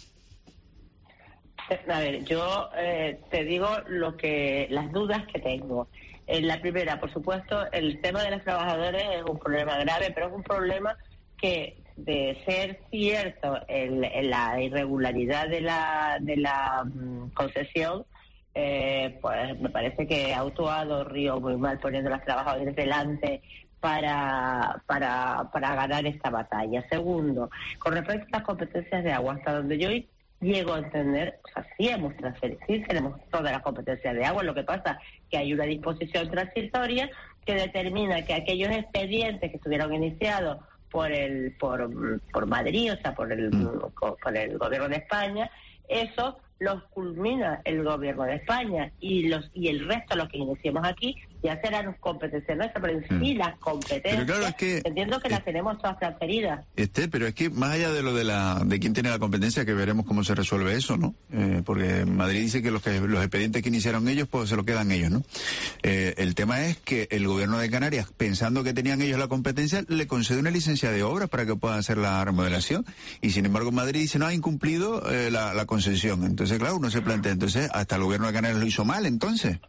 A ver, yo eh, te digo lo que las dudas que tengo. Eh, la primera, por supuesto, el tema de los trabajadores es un problema grave, pero es un problema que, de ser cierto el, el, la irregularidad de la de la um, concesión, eh, pues me parece que ha actuado Río muy mal poniendo a los trabajadores delante para para para ganar esta batalla. Segundo, con respecto a las competencias de agua, hasta donde yo llego a entender, o sea, sí hemos transferido, sí tenemos todas las competencias de agua, lo que pasa que hay una disposición transitoria que determina que aquellos expedientes que estuvieron iniciados por el por por Madrid, o sea, por el por el gobierno de España, eso los culmina el gobierno de España, y los y el resto, los que iniciemos aquí, ya serán competencias nuestras, pero en sí las competencias, claro, es que, entiendo que eh, las tenemos todas transferidas. Este, pero es que más allá de lo de la de quién tiene la competencia, que veremos cómo se resuelve eso, ¿no? Eh, porque Madrid dice que los que los expedientes que iniciaron ellos, pues se lo quedan ellos, ¿no? Eh, el tema es que el gobierno de Canarias, pensando que tenían ellos la competencia, le concede una licencia de obras para que puedan hacer la remodelación, y sin embargo Madrid dice no ha incumplido eh, la, la concesión. Entonces, claro, uno se plantea, entonces hasta el gobierno de Canarias lo hizo mal, entonces.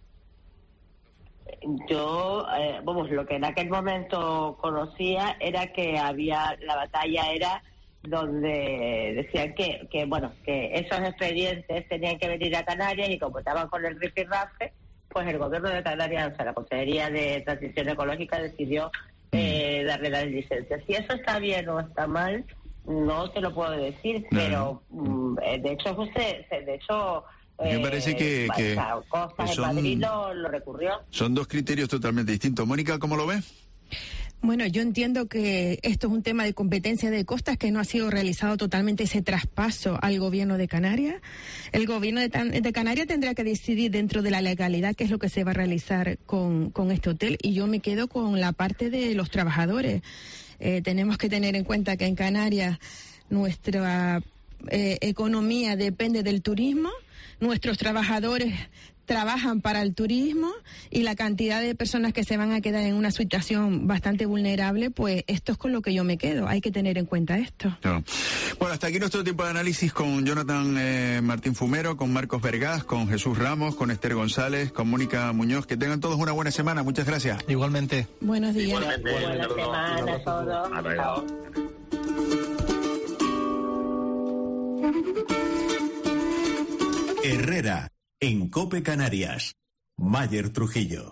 Yo, eh, vamos, lo que en aquel momento conocía era que había, la batalla era donde decían que, que bueno, que esos expedientes tenían que venir a Canarias, y como estaban con el rifirrafe, pues el gobierno de Canarias, o sea, la Consejería de Transición Ecológica decidió eh, darle las licencias. Si eso está bien o está mal, no te lo puedo decir, no. pero mm, de hecho, usted, de hecho... Me eh, parece que, que, Costas que son, en Madrid lo, lo recurrió. Son dos criterios totalmente distintos. Mónica, ¿cómo lo ves? Bueno, yo entiendo que esto es un tema de competencia de Costas, que no ha sido realizado totalmente ese traspaso al gobierno de Canarias. El gobierno de, de Canarias tendrá que decidir dentro de la legalidad qué es lo que se va a realizar con, con este hotel, y yo me quedo con la parte de los trabajadores. Eh, tenemos que tener en cuenta que en Canarias nuestra eh, economía depende del turismo, nuestros trabajadores trabajan para el turismo y la cantidad de personas que se van a quedar en una situación bastante vulnerable, pues esto es con lo que yo me quedo. Hay que tener en cuenta esto. No. Bueno, hasta aquí nuestro tiempo de análisis con Jonathan eh, Martín Fumero, con Marcos Vergás, con Jesús Ramos, con Esther González, con Mónica Muñoz. Que tengan todos una buena semana. Muchas gracias. Igualmente. Buenos días. Igualmente. Buena semana a todos. Chao. Herrera, en COPE Canarias. Mayer Trujillo.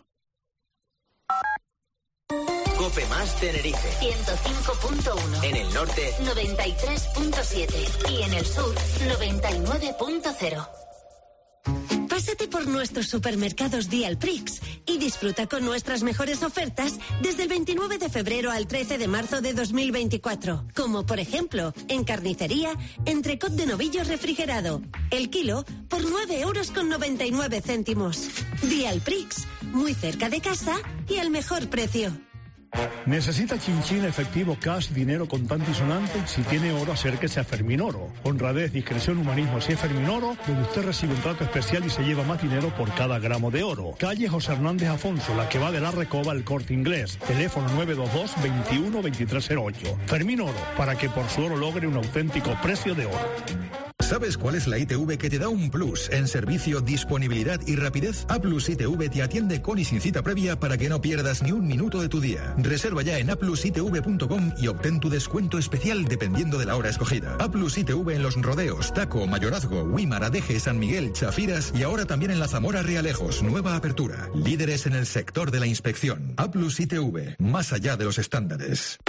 COPE Más Tenerife. ciento cinco punto uno. En el norte, noventa y tres punto siete. Y en el sur, noventa y nueve punto cero. Pásate por nuestros supermercados Dialprix y disfruta con nuestras mejores ofertas desde el veintinueve de febrero al trece de marzo de dos mil veinticuatro. Como por ejemplo, en carnicería, entrecot de novillo refrigerado. El kilo por nueve euros con noventa y nueve céntimos. Dialprix, muy cerca de casa y al mejor precio. ¿Necesita chinchín, efectivo, cash, dinero contante y sonante? Si tiene oro, acérquese a Ferminoro. Honradez, discreción, humanismo. Si es Ferminoro, donde usted recibe un trato especial y se lleva más dinero por cada gramo de oro. Calle José Hernández Afonso, la que va de la Recoba al Corte Inglés. Teléfono nueve dos dos, veintiuno, veintitrés cero ocho. Ferminoro, para que por su oro logre un auténtico precio de oro. ¿Sabes cuál es la I T V que te da un plus en servicio, disponibilidad y rapidez? A Plus I T V te atiende con y sin cita previa para que no pierdas ni un minuto de tu día. Reserva ya en a plus i t v punto com y obtén tu descuento especial dependiendo de la hora escogida. A Plus I T V en Los Rodeos, Taco, Mayorazgo, Huímar, Adeje, San Miguel, Chafiras y ahora también en la Zamora Realejos. Nueva apertura. Líderes en el sector de la inspección. A Plus I T V, más allá de los estándares.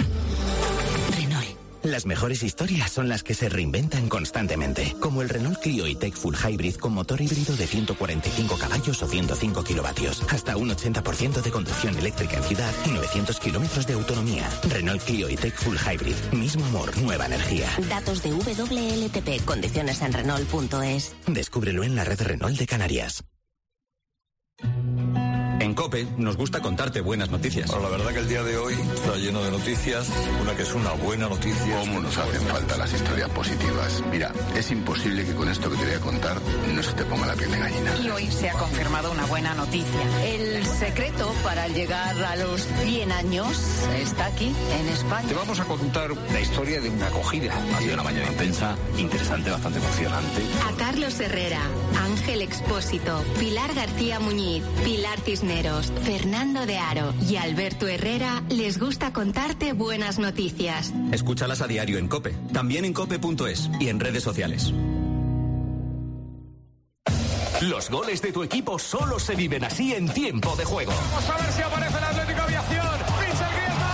Las mejores historias son las que se reinventan constantemente, como el Renault Clio E-Tech Full Hybrid con motor híbrido de ciento cuarenta y cinco caballos o ciento cinco kilovatios, hasta un ochenta por ciento de conducción eléctrica en ciudad y novecientos kilómetros de autonomía. Renault Clio E-Tech Full Hybrid, mismo amor, nueva energía. Datos de W L T P, condiciones en Renault punto es. Descúbrelo en la red Renault de Canarias. En COPE nos gusta contarte buenas noticias. Bueno, la verdad que el día de hoy está lleno de noticias, una que es una buena noticia. ¿Cómo nos hacen falta las historias positivas? Mira, es imposible que con esto que te voy a contar no se te ponga la piel de gallina. Y hoy se ha confirmado una buena noticia. El secreto para llegar a los cien años está aquí, en España. Te vamos a contar la historia de una acogida. Ha sido una mañana intensa, interesante, bastante emocionante. A Carlos Herrera, Ángel Expósito, Pilar García Muñiz, Pilar Cisneros, Fernando de Aro y Alberto Herrera les gusta contarte buenas noticias. Escúchalas a diario en COPE, también en cope punto es y en redes sociales. Los goles de tu equipo solo se viven así en tiempo de juego. Vamos a ver si aparece el Atlético Aviación. Pincha el Griezmann.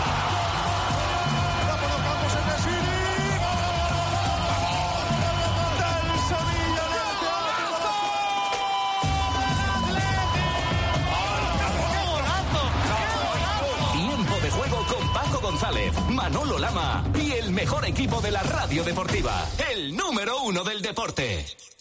La colocamos en Nesiri. Del Sevilla. Tiempo de juego con Paco González, Manolo Lama y el mejor equipo de la radio deportiva, el número uno del deporte.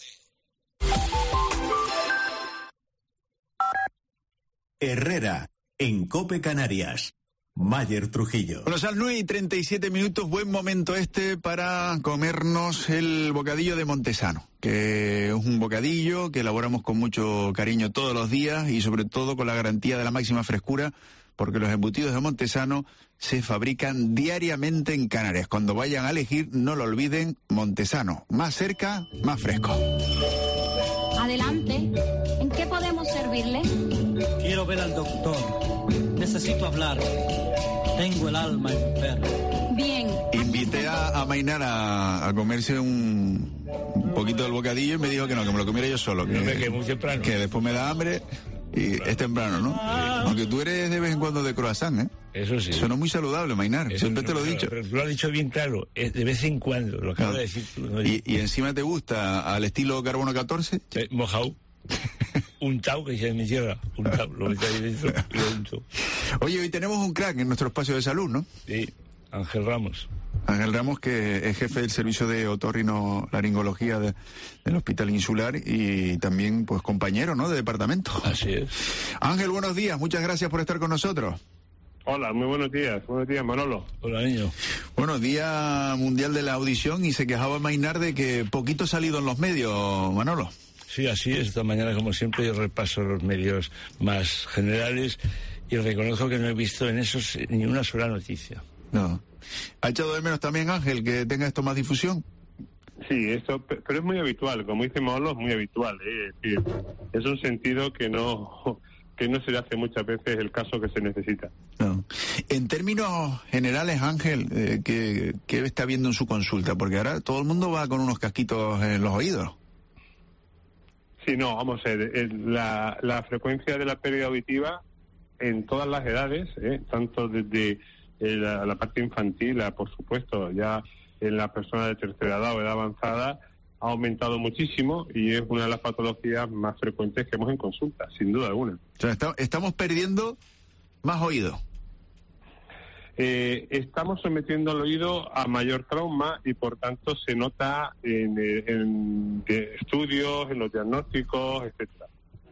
Herrera, en COPE Canarias. Mayer Trujillo. Bueno, son las nueve y treinta y siete minutos. Buen momento este para comernos el bocadillo de Montesano, que es un bocadillo que elaboramos con mucho cariño todos los días y sobre todo con la garantía de la máxima frescura, porque los embutidos de Montesano se fabrican diariamente en Canarias. Cuando vayan a elegir, no lo olviden, Montesano. Más cerca, más fresco. Adelante. ¿En qué podemos servirle? Quiero ver al doctor. Necesito hablar. Tengo el alma enferma. Bien. Invité a, a Mainar a, a comerse un, un poquito del bocadillo y me dijo que no, que me lo comiera yo solo. Que, no me quedé muy temprano. Que después me da hambre y es temprano, ¿no? Aunque tú eres de vez en cuando de croissant, ¿eh? Eso sí. Suena muy saludable, Mainar. Eso Siempre no, te lo he claro, dicho. Pero tú lo has dicho bien claro. Es de vez en cuando. Lo acabas no. de decir tú. ¿No? Y, y encima te gusta al estilo carbono catorce. Eh, mojado. Un tau que dice en mi tierra. Un tau. Lo que está ahí dentro y lo unto. Oye, hoy tenemos un crack en nuestro espacio de salud, ¿no? Sí. Ángel Ramos. Ángel Ramos, que es jefe del servicio de otorrinolaringología de, del Hospital Insular y también, pues, compañero, ¿no?, de departamento. Así es. Ángel, buenos días. Muchas gracias por estar con nosotros. Hola, muy buenos días. Buenos días, Manolo. Hola, niño. Bueno, Día Mundial de la Audición y se quejaba Mainar de que poquito ha salido en los medios, Manolo. Sí, así es. Esta mañana, como siempre, yo repaso los medios más generales y reconozco que no he visto en esos ni una sola noticia. No. ¿Ha echado de menos también, Ángel, que tenga esto más difusión? Sí, eso, pero es muy habitual, como dice Manolo, es muy habitual. ¿eh? Es decir, es un sentido que no que no se le hace muchas veces el caso que se necesita. No. En términos generales, Ángel, eh, ¿qué, ¿qué está viendo en su consulta? Porque ahora todo el mundo va con unos casquitos en los oídos. Sí, no, vamos a ver, la, la frecuencia de la pérdida auditiva en todas las edades, ¿eh? tanto desde eh, la, la parte infantil, a, por supuesto, ya en la persona de tercera edad o edad avanzada, ha aumentado muchísimo y es una de las patologías más frecuentes que vemos en consulta, sin duda alguna. O sea, está, estamos perdiendo más oído. Eh, estamos sometiendo al oído a mayor trauma y por tanto se nota en, en, en estudios, en los diagnósticos, etcétera.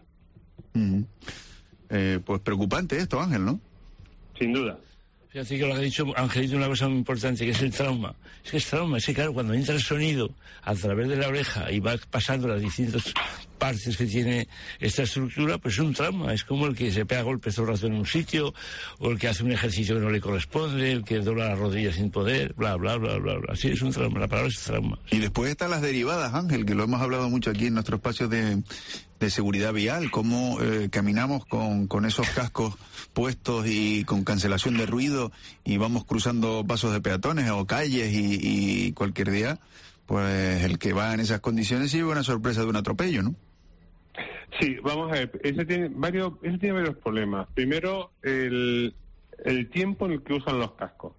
Mm. Eh, pues preocupante esto, Ángel, ¿no? Sin duda. Fíjate que lo que ha dicho Angelito, una cosa muy importante, que es el trauma. Es que es trauma, es que claro, cuando entra el sonido a través de la oreja y va pasando las distintas partes que tiene esta estructura, pues es un trauma. Es como el que se pega golpes todo el rato en un sitio, o el que hace un ejercicio que no le corresponde, el que dobla las rodillas sin poder, bla, bla, bla, bla, bla. Sí, es un trauma, la palabra es trauma. Y después están las derivadas, Ángel, que lo hemos hablado mucho aquí en nuestro espacio de, de seguridad vial, cómo eh, caminamos con, con esos cascos puestos y con cancelación de ruido y vamos cruzando pasos de peatones o calles y, y cualquier día, pues el que va en esas condiciones sí lleva una sorpresa de un atropello, ¿no? Sí, vamos a ver, ese tiene varios, ese tiene varios problemas. Primero, el, el tiempo en el que usan los cascos.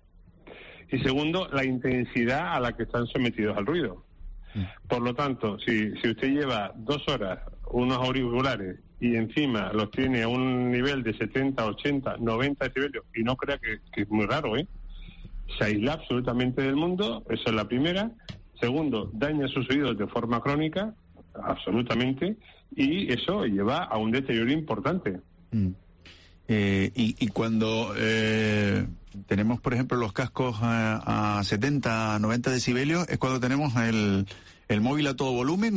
Y segundo, la intensidad a la que están sometidos al ruido. Por lo tanto, si, si usted lleva dos horas unos auriculares y encima los tiene a un nivel de setenta, ochenta, noventa decibelios, y no crea que, que es muy raro, ¿eh? Se aísla absolutamente del mundo, eso es la primera. Segundo, daña sus oídos de forma crónica, absolutamente, y eso lleva a un deterioro importante. Mm. Eh, y, y cuando eh, tenemos, por ejemplo, los cascos a, a setenta, noventa decibelios, es cuando tenemos el, el móvil a todo volumen o,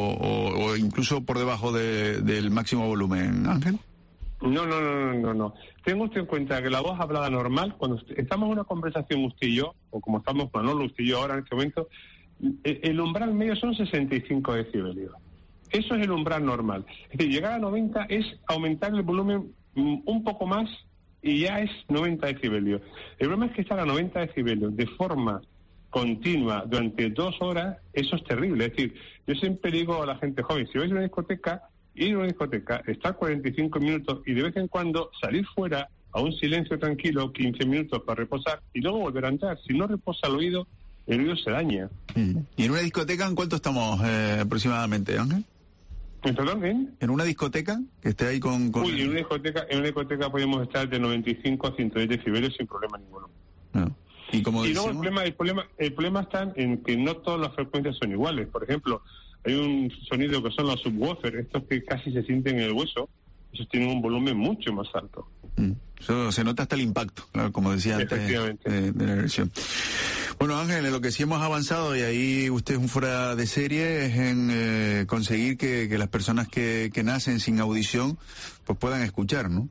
o, o incluso por debajo de, del máximo volumen, Ángel. No, no, no, no, no, no. Tenga usted en cuenta que la voz hablada normal, cuando estamos en una conversación usted y yo, o como estamos Manolo, usted y yo ahora en este momento, el, el umbral medio son sesenta y cinco decibelios. Eso es el umbral normal. Es decir, llegar a noventa es aumentar el volumen un poco más y ya es noventa decibelios. El problema es que estar a noventa decibelios de forma continua durante dos horas, eso es terrible. Es decir, yo siempre digo a la gente joven, si vais a una discoteca, ir a una discoteca, estar cuarenta y cinco minutos y de vez en cuando salir fuera a un silencio tranquilo, quince minutos para reposar y luego volver a entrar. Si no reposa el oído, el oído se daña. Mm. ¿Y en una discoteca en cuánto estamos eh, aproximadamente, Ángel? ¿Perdón? ¿eh? ¿En una discoteca que esté ahí con...? con... Uy, en una discoteca, en una discoteca podemos estar de noventa y cinco a ciento diez decibelios sin problema ninguno. No. Y, como y decimos... luego el problema, el problema, el problema está en que no todas las frecuencias son iguales. Por ejemplo, hay un sonido que son los subwoofers, estos que casi se sienten en el hueso, esos tienen un volumen mucho más alto. Mm. Eso se nota hasta el impacto, claro, como decía antes de, de la versión. Bueno, Ángel, en lo que sí hemos avanzado, y ahí usted es un fuera de serie, es en eh, conseguir que, que las personas que, que nacen sin audición pues puedan escuchar, ¿no?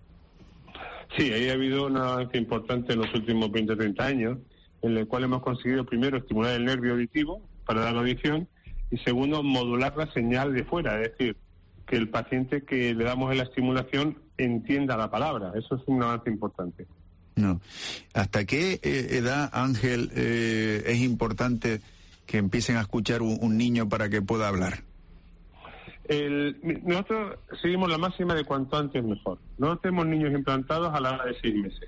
Sí, ahí ha habido un avance importante en los últimos veinte o treinta años, en el cual hemos conseguido primero estimular el nervio auditivo para dar la audición y segundo modular la señal de fuera, es decir, que el paciente que le damos en la estimulación entienda la palabra. Eso es un avance importante. No. ¿Hasta qué eh, edad, Ángel, eh, es importante que empiecen a escuchar un, un niño para que pueda hablar? El, nosotros seguimos la máxima de cuanto antes mejor. Nosotros tenemos niños implantados a la edad de seis meses.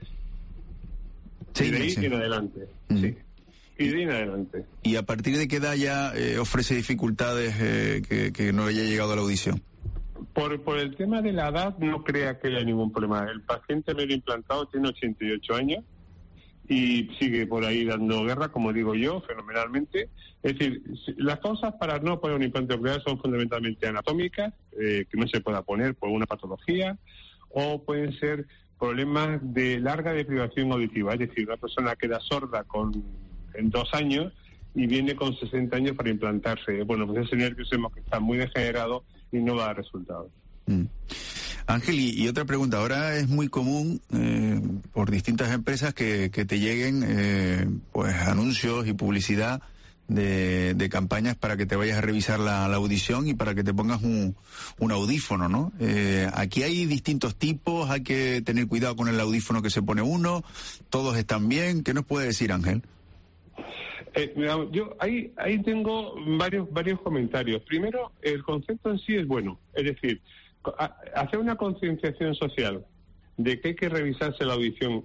Seis y de ahí meses. en adelante. Mm. Sí. Y de ahí en adelante. ¿Y a partir de qué edad ya eh, ofrece dificultades eh, que, que no haya llegado a la audición? Por, por el tema de la edad no crea que haya ningún problema. El paciente medio implantado tiene ochenta y ocho años y sigue por ahí dando guerra, como digo yo, fenomenalmente. Es decir, las causas para no poner un implante coclear son fundamentalmente anatómicas, eh, que no se pueda poner por una patología, o pueden ser problemas de larga deprivación auditiva, es decir, una persona queda sorda con en dos años y viene con sesenta años para implantarse. Bueno, pues ese nervio sabemos que está muy degenerado y no va a dar resultados. Mm. Ángel, y, y otra pregunta. Ahora es muy común eh, por distintas empresas que, que te lleguen eh, pues anuncios y publicidad de, de campañas para que te vayas a revisar la, la audición y para que te pongas un, un audífono, ¿no? Eh, aquí hay distintos tipos, hay que tener cuidado con el audífono que se pone uno, todos están bien. ¿Qué nos puede decir, Ángel? Eh, yo ahí ahí tengo varios varios comentarios. Primero, el concepto en sí es bueno, es decir, hacer una concienciación social de que hay que revisarse la audición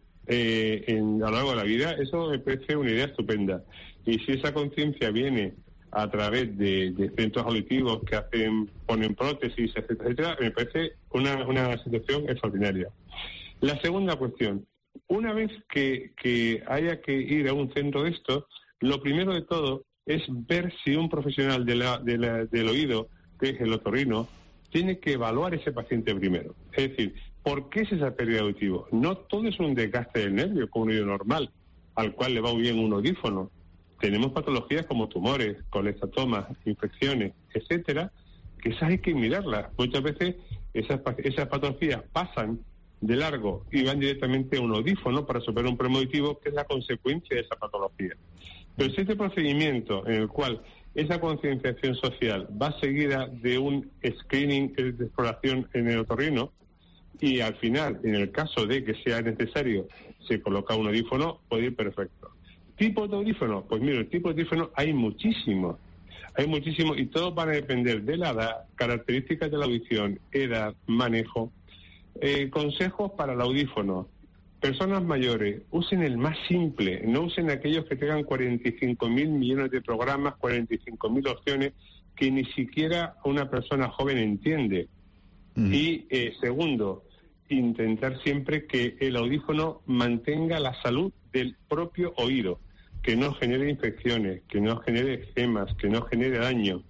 eh, en, a lo largo de la vida, eso me parece una idea estupenda. Y si esa conciencia viene a través de, de centros auditivos que hacen ponen prótesis, etcétera, etcétera, me parece una, una situación extraordinaria. La segunda cuestión, una vez que, que haya que ir a un centro de estos, lo primero de todo es ver si un profesional de la, de la, del oído, que es el otorrino, tiene que evaluar ese paciente primero. Es decir, ¿por qué es esa pérdida auditiva? No todo es un desgaste del nervio con un oído normal, al cual le va muy bien un audífono. Tenemos patologías como tumores, colestatomas, infecciones, etcétera, que esas hay que mirarlas. Muchas veces esas, esas patologías pasan de largo y van directamente a un audífono para superar un problema auditivo que es la consecuencia de esa patología. Pero si este procedimiento en el cual esa concienciación social va seguida de un screening de exploración en el otorrino y al final, en el caso de que sea necesario, se coloca un audífono, puede ir perfecto. ¿Tipo de audífono? Pues mira, el tipo de audífono hay muchísimos. Hay muchísimos y todos van a depender de la edad, características de la audición, edad, manejo. Eh, consejos para el audífono. Personas mayores, usen el más simple, no usen aquellos que tengan cuarenta y cinco mil millones de programas, cuarenta y cinco mil opciones que ni siquiera una persona joven entiende. Mm. Y eh, segundo, intentar siempre que el audífono mantenga la salud del propio oído, que no genere infecciones, que no genere eczemas, que no genere daño.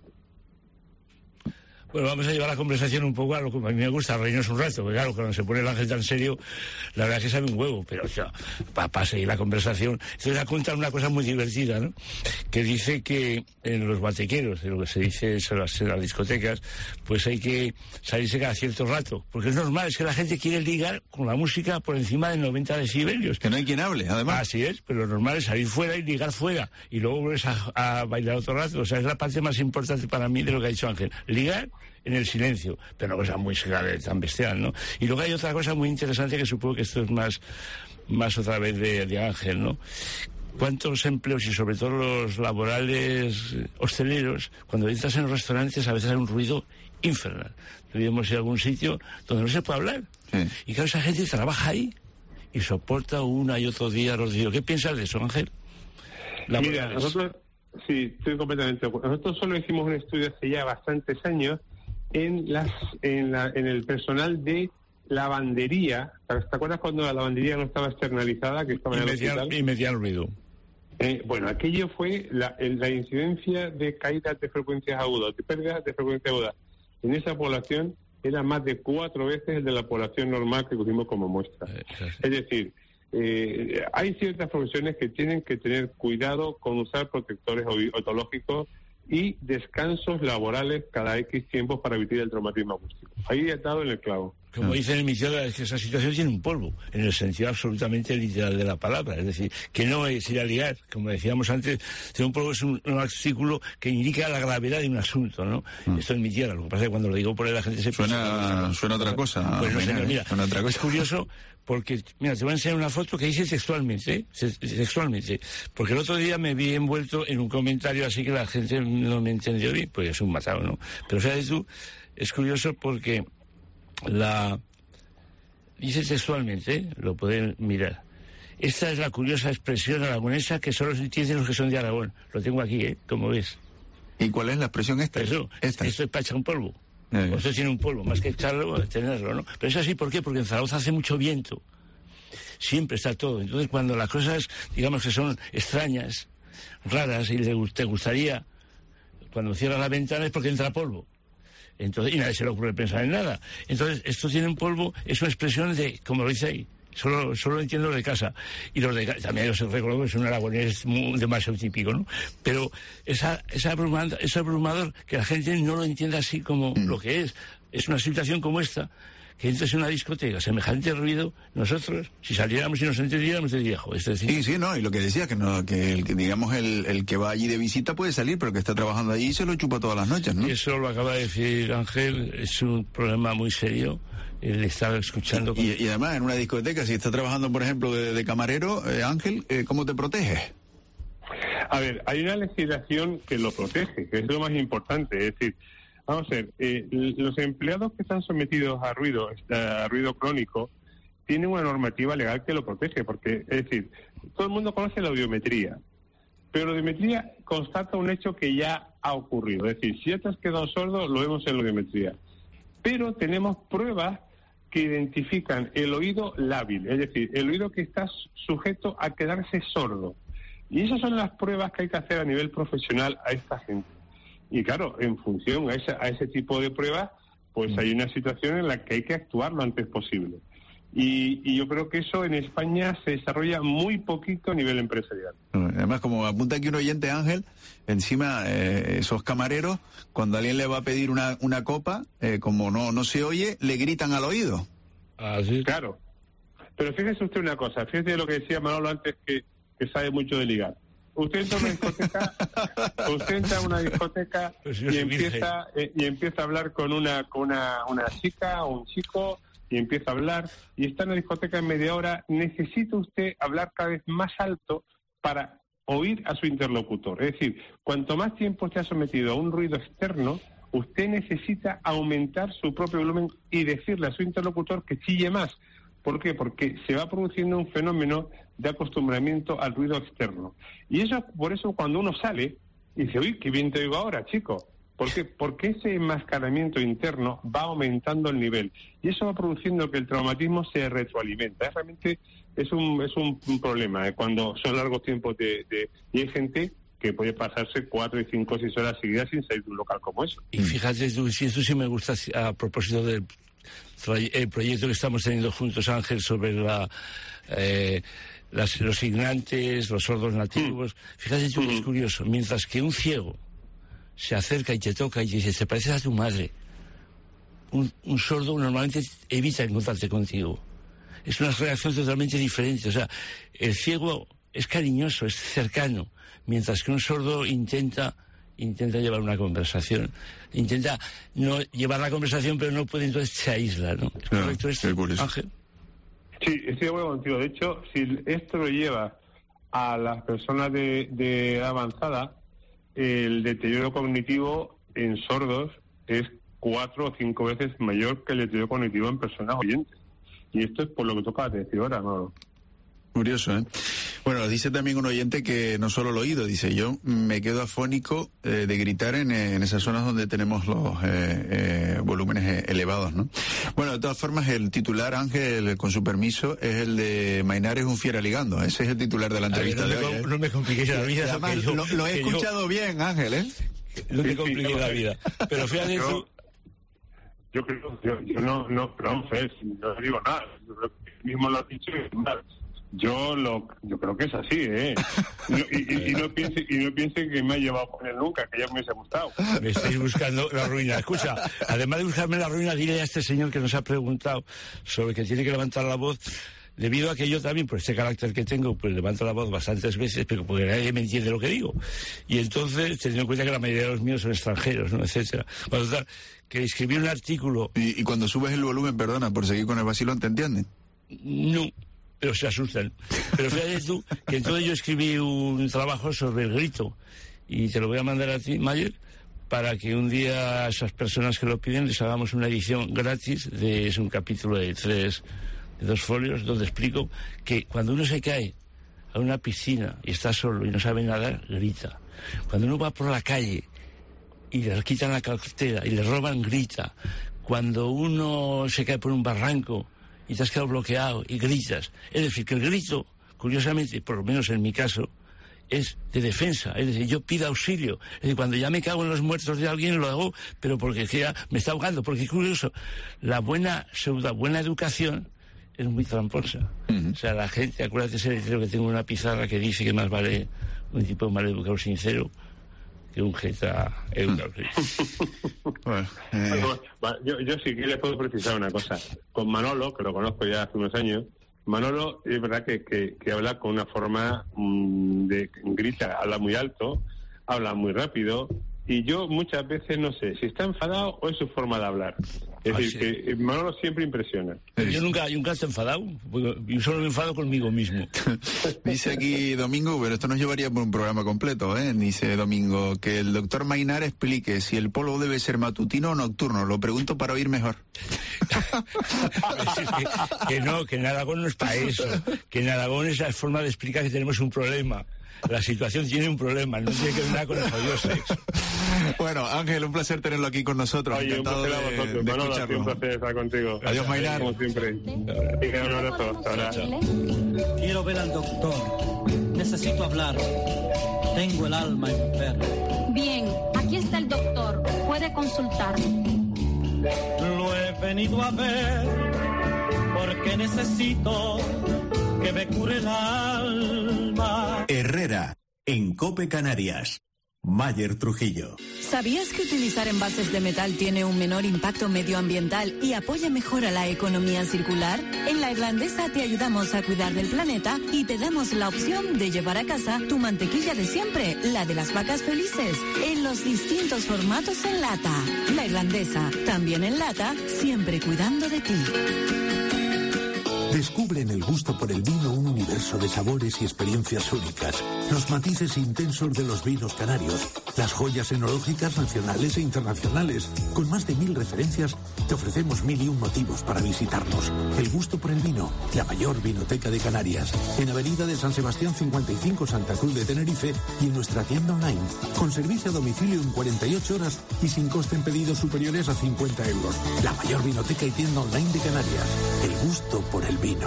Bueno, vamos a llevar la conversación un poco a lo que a mí me gusta, reírnos un rato, porque claro, cuando se pone el Ángel tan serio, la verdad es que sabe un huevo, pero o sea, para pa seguir la conversación. Entonces va a contar una cosa muy divertida, ¿no? Que dice que en los batequeros, en lo que se dice en las, en las discotecas, pues hay que salirse cada cierto rato, porque es normal, es que la gente quiere ligar con la música por encima de noventa decibelios. Que no hay quien hable, además. Así es, pero lo normal es salir fuera y ligar fuera, y luego vuelves a, a bailar otro rato. O sea, es la parte más importante para mí de lo que ha dicho Ángel. Ligar en el silencio, pero no cosa muy tan bestial, ¿no? Y luego hay otra cosa muy interesante que supongo que esto es más, más otra vez de, de Ángel, ¿no? ¿Cuántos empleos y sobre todo los laborales hosteleros, cuando entras en los restaurantes a veces hay un ruido infernal? Debíamos ir a algún sitio donde no se puede hablar. Sí. Y claro, esa gente trabaja ahí y soporta una y otro día los días. ¿Qué piensas de eso, Ángel? Mira, nosotros, sí, estoy completamente de acuerdo. Nosotros solo hicimos un estudio hace ya bastantes años en las en, la, en el personal de lavandería. ¿Te acuerdas cuando la lavandería no estaba externalizada, que estaba y en el metían, hospital? Y metían ruido. Eh, bueno, aquello fue la, la incidencia de caídas de frecuencias agudas, de pérdidas de frecuencia aguda. En esa población era más de cuatro veces el de la población normal que cogimos como muestra. Eh, sí. Es decir, eh, hay ciertas profesiones que tienen que tener cuidado con usar protectores otológicos y descansos laborales cada X tiempo para evitar el traumatismo acústico. Ahí he dado en el clavo. Como dice en el mitiador, es que esa situación tiene un polvo, en el sentido absolutamente literal de la palabra. Es decir, que no es ir a ligar, como decíamos antes, tiene un polvo es un, un artículo que indica la gravedad de un asunto, ¿no? Mm. Esto es mi tierra, lo que pasa es que cuando lo digo por ahí la gente se... Suena, piensa, suena otra cosa. Pues no, señor, mira, suena otra cosa. Es curioso porque, mira, te voy a enseñar una foto que dice textualmente, ¿eh? textualmente, porque el otro día me vi envuelto en un comentario así que la gente no me entendió bien, pues es un matado, ¿no? Pero sabes tú, es curioso porque la dice textualmente, ¿eh? Lo pueden mirar. Esta es la curiosa expresión aragonesa que solo se entiende los que son de Aragón. Lo tengo aquí, ¿eh? Como ves. ¿Y cuál es la expresión esta? Eso, esta. Esto es para echar un polvo. Eh. Usted tiene un polvo, más que echarlo, tenerlo, ¿no? Pero es así, ¿por qué? Porque en Zaragoza hace mucho viento. Siempre está todo. Entonces, cuando las cosas, digamos que son extrañas, raras, y te gustaría, cuando cierras la ventana es porque entra polvo. Entonces, y nadie se le ocurre pensar en nada. Entonces, esto tiene un polvo, es una expresión de, como lo dice ahí, Solo, solo entiendo los de casa. Y los de casa, también los reconozco que son aragoneses demasiado típico, ¿no? Pero esa, esa abrumador, ese abrumador, que la gente no lo entienda así como mm. lo que es. Es una situación como esta, que entras en una discoteca, semejante ruido, nosotros, si saliéramos y nos entendiéramos, te diría, joder, este es Sí, sí, no, y lo que decía, que no, que el que digamos el, el que va allí de visita puede salir, pero que está trabajando allí se lo chupa todas las noches, ¿no? Y eso lo acaba de decir Ángel, es un problema muy serio, él estaba escuchando... Y, y, y además, en una discoteca, si está trabajando, por ejemplo, de, de camarero, eh, Ángel, eh, ¿cómo te proteges? A ver, hay una legislación que lo protege, que es lo más importante, es decir... Vamos a ver, eh, los empleados que están sometidos a ruido, a ruido crónico, tienen una normativa legal que lo protege, porque, es decir, todo el mundo conoce la audiometría, pero la audiometría constata un hecho que ya ha ocurrido, es decir, si ya te has quedado sordo, lo vemos en la audiometría, pero tenemos pruebas que identifican el oído lábil, es decir, el oído que está sujeto a quedarse sordo, y esas son las pruebas que hay que hacer a nivel profesional a esta gente. Y claro, en función a ese, a ese tipo de pruebas, pues hay una situación en la que hay que actuar lo antes posible. Y, y yo creo que eso en España se desarrolla muy poquito a nivel empresarial. Además, como apunta aquí un oyente, Ángel, encima eh, esos camareros, cuando alguien le va a pedir una, una copa, eh, como no, no se oye, le gritan al oído. Ah, sí. Claro. Pero fíjese usted una cosa, fíjese lo que decía Manolo antes, que, que sabe mucho de ligar. Usted entra a una discoteca, usted entra a una discoteca y empieza eh, y empieza a hablar con una con una, una chica o un chico y empieza a hablar y está en la discoteca en media hora. Necesita usted hablar cada vez más alto para oír a su interlocutor. Es decir, cuanto más tiempo esté sometido a un ruido externo, usted necesita aumentar su propio volumen y decirle a su interlocutor que chille más. ¿Por qué? Porque se va produciendo un fenómeno de acostumbramiento al ruido externo. Y eso, por eso cuando uno sale, dice, uy, qué bien te oigo ahora, chico. ¿Por qué? Porque ese enmascaramiento interno va aumentando el nivel. Y eso va produciendo que el traumatismo se retroalimenta. Realmente es un, es un, un problema, ¿eh? Cuando son largos tiempos de, de... Y hay gente que puede pasarse cuatro y cinco o seis horas seguidas sin salir de un local como eso. Y fíjate, tú, si esto sí me gusta a propósito del el proyecto que estamos teniendo juntos, Ángel, sobre la, eh, las, los signantes, los sordos nativos. Fíjate tú, es curioso. Mientras que un ciego se acerca y te toca y dice, te pareces a tu madre, un, un sordo normalmente evita encontrarte contigo. Es una reacción totalmente diferente. O sea, el ciego es cariñoso, es cercano, mientras que un sordo intenta... intenta llevar una conversación, intenta no llevar la conversación, pero no puede, entonces se aísla, ¿no? ¿Es correcto esto, Ángel? Sí, estoy de acuerdo contigo. De hecho, si esto lo lleva a las personas de, de edad avanzada, el deterioro cognitivo en sordos es cuatro o cinco veces mayor que el deterioro cognitivo en personas oyentes. Y esto es por lo que toca decir ahora, ¿no? Curioso, ¿eh? Bueno, dice también un oyente que no solo el oído, dice, yo me quedo afónico eh, de gritar en, en esas zonas donde tenemos los eh, eh, volúmenes eh, elevados, ¿no? Bueno, de todas formas, el titular, Ángel, con su permiso, es el de Mainar es un fiera ligando. Ese es el titular de la entrevista ver, no de me, hoy, ¿eh? No me compliquéis la vida. Además, yo, lo, lo he escuchado yo, bien, Ángel, ¿eh? No te compliques la vida. Pero fíjate yo, tú... Yo creo, yo, yo no, no, pero vamos a ver, no digo nada. Yo creo que mismo lo has dicho y mal. Yo lo, yo creo que es así, ¿eh? Y, y, y, no piense, y no piense que me ha llevado con él nunca, que ya me hubiese gustado. Me estáis buscando la ruina. Escucha, además de buscarme la ruina, dile a este señor que nos ha preguntado sobre que tiene que levantar la voz, debido a que yo también, por este carácter que tengo, pues levanto la voz bastantes veces, pero porque nadie me entiende lo que digo. Y entonces, teniendo en cuenta que la mayoría de los míos son extranjeros, ¿no? Etcétera. Cuando tal, que escribí un artículo... Y, y cuando subes el volumen, perdona, por seguir con el vacilón, ¿te entienden? No. Pero se asustan. Pero fíjate tú que entonces yo escribí un trabajo sobre el grito y te lo voy a mandar a ti, Mayer, para que un día a esas personas que lo piden les hagamos una edición gratis de es un capítulo de tres, de dos folios, donde explico que cuando uno se cae a una piscina y está solo y no sabe nadar, grita. Cuando uno va por la calle y le quitan la cartera y le roban, grita. Cuando uno se cae por un barranco y te has quedado bloqueado y gritas. Es decir, que el grito, curiosamente, por lo menos en mi caso, es de defensa. Es decir, yo pido auxilio. Es decir, cuando ya me cago en los muertos de alguien, lo hago, pero porque ya me está ahogando. Porque es curioso, la buena, pseudo buena educación es muy tramposa. Uh-huh. O sea, la gente, acuérdate ese letrero que tengo en una pizarra que dice que más vale un tipo mal educado sincero que un jeta euro. Bueno, eh... bueno, yo, yo sí que le puedo precisar una cosa. Con Manolo, que lo conozco ya hace unos años, Manolo es verdad que, que, que habla con una forma mmm, de grita, habla muy alto, habla muy rápido, y yo muchas veces no sé si está enfadado o es su forma de hablar. Es ah, decir, sí. que Manolo siempre impresiona. Yo nunca, yo nunca estoy enfadado, yo solo me enfado conmigo mismo. Dice aquí Domingo, pero esto nos llevaría por un programa completo, ¿eh? Dice Domingo, que el doctor Mainar explique si el polvo debe ser matutino o nocturno. Lo pregunto para oír mejor. que, que no, que en Aragón no es para eso. Que en Aragón es la forma de explicar que tenemos un problema. La situación tiene un problema, no tiene que ver nada con el jodido sexo. Bueno, Ángel, un placer tenerlo aquí con nosotros. Oye, encantado un placer a vosotros. de, de Manolo, escucharlo. un placer estar contigo. Adiós, Mainar. Como siempre. Y un abrazo. Hasta ahora. Quiero ver al doctor. Necesito hablar. Tengo el alma enferma. Bien, aquí está el doctor. Puede consultarme. Lo he venido a ver porque necesito que me cure el alma. Herrera, en COPE Canarias. Mayer Trujillo. ¿Sabías que utilizar envases de metal tiene un menor impacto medioambiental y apoya mejor a la economía circular? En La Irlandesa te ayudamos a cuidar del planeta y te damos la opción de llevar a casa tu mantequilla de siempre, la de las vacas felices, en los distintos formatos en lata. La Irlandesa, también en lata, siempre cuidando de ti. Descubre en el gusto por el vino un universo de sabores y experiencias únicas. Los matices intensos de los vinos canarios, las joyas enológicas nacionales e internacionales. Con más de mil referencias, te ofrecemos mil y un motivos para visitarnos. El gusto por el vino, la mayor vinoteca de Canarias. En Avenida de San Sebastián cincuenta y cinco, Santa Cruz de Tenerife, y en nuestra tienda online. Con servicio a domicilio en cuarenta y ocho horas y sin coste en pedidos superiores a cincuenta euros. La mayor vinoteca y tienda online de Canarias. El gusto por el vino.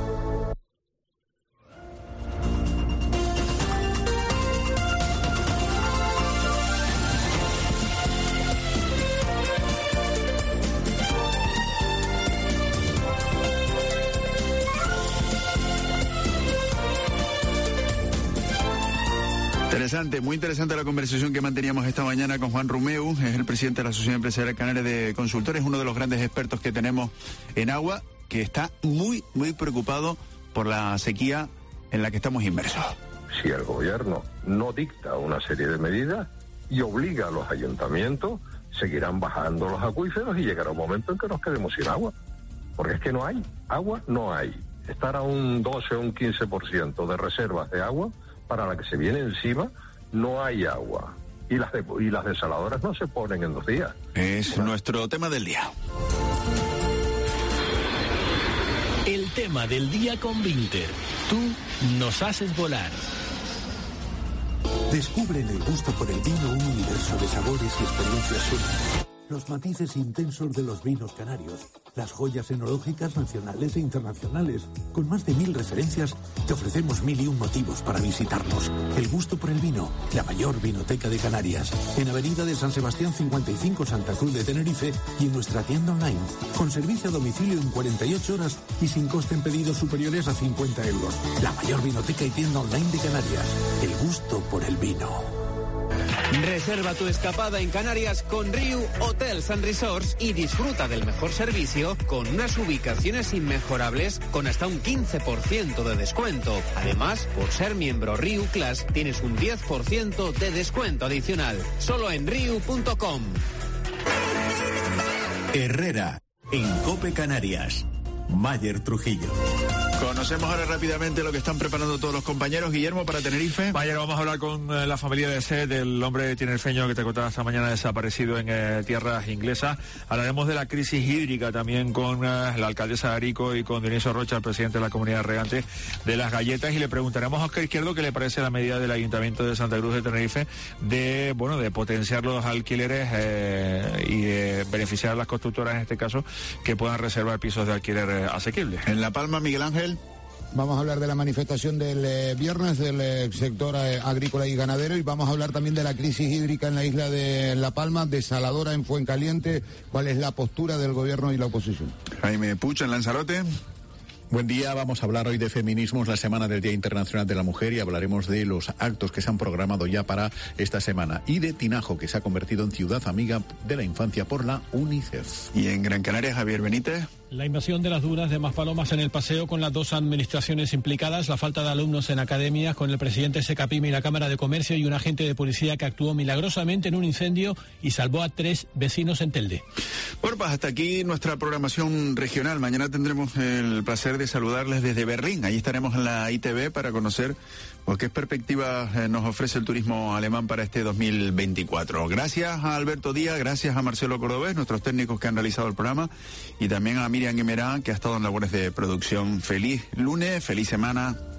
Interesante, muy interesante la conversación que manteníamos esta mañana con Juan Rumeu, es el presidente de la Asociación Empresarial Canaria de Consultores, uno de los grandes expertos que tenemos en agua, que está muy, muy preocupado por la sequía en la que estamos inmersos. Si el gobierno no dicta una serie de medidas y obliga a los ayuntamientos, seguirán bajando los acuíferos y llegará un momento en que nos quedemos sin agua. Porque es que no hay, agua no hay. Estar a un doce o un quince por ciento de reservas de agua, para la que se viene encima, no hay agua. Y las, de, y las desaladoras no se ponen en dos días. Es ¿no? nuestro tema del día. El tema del día con Vinter. Tú nos haces volar. Descubre en el gusto por el vino un universo de sabores y experiencias únicas. Los matices intensos de los vinos canarios, las joyas enológicas nacionales e internacionales. Con más de mil referencias, te ofrecemos mil y un motivos para visitarnos. El gusto por el vino, la mayor vinoteca de Canarias. En Avenida de San Sebastián cincuenta y cinco, Santa Cruz de Tenerife, y en nuestra tienda online. Con servicio a domicilio en cuarenta y ocho horas y sin coste en pedidos superiores a cincuenta euros. La mayor vinoteca y tienda online de Canarias. El gusto por el vino. Reserva tu escapada en Canarias con Riu Hotels and Resorts y disfruta del mejor servicio con unas ubicaciones inmejorables con hasta un quince por ciento de descuento. Además, por ser miembro Riu Class tienes un diez por ciento de descuento adicional. Solo en riu punto com. Herrera, en COPE Canarias. Mayer Trujillo. Conocemos ahora rápidamente lo que están preparando todos los compañeros. Guillermo, para Tenerife. Ayer vamos a hablar con eh, la familia de Seth, el hombre tinerfeño que te contaba esta mañana desaparecido en eh, tierras inglesas. Hablaremos de la crisis hídrica también con eh, la alcaldesa de Arico y con Dionisio Rocha, el presidente de la comunidad regante de Las Galletas, y le preguntaremos a Oscar Izquierdo qué le parece la medida del Ayuntamiento de Santa Cruz de Tenerife de, bueno, de potenciar los alquileres eh, y de beneficiar a las constructoras, en este caso, que puedan reservar pisos de alquiler eh, asequibles. En La Palma, Miguel Ángel. Vamos a hablar de la manifestación del eh, viernes del eh, sector eh, agrícola y ganadero, y vamos a hablar también de la crisis hídrica en la isla de La Palma, desaladora en Fuencaliente. ¿Cuál es la postura del gobierno y la oposición? Jaime Puch, en Lanzarote. Buen día, vamos a hablar hoy de feminismos, la semana del Día Internacional de la Mujer, y hablaremos de los actos que se han programado ya para esta semana y de Tinajo, que se ha convertido en ciudad amiga de la infancia por la UNICEF. Y en Gran Canaria, Javier Benítez. La invasión de las dunas de Maspalomas en el paseo con las dos administraciones implicadas, la falta de alumnos en academias con el presidente Secapime y la Cámara de Comercio y un agente de policía que actuó milagrosamente en un incendio y salvó a tres vecinos en Telde. Bueno, pues hasta aquí nuestra programación regional. Mañana tendremos el placer de saludarles desde Berlín. Allí estaremos en la I T V para conocer pues, qué perspectivas eh, nos ofrece el turismo alemán para este dos mil veinticuatro. Gracias a Alberto Díaz, gracias a Marcelo Cordobés, nuestros técnicos que han realizado el programa, y también a Miriam Guimerá, que ha estado en labores de producción. Feliz lunes, feliz semana.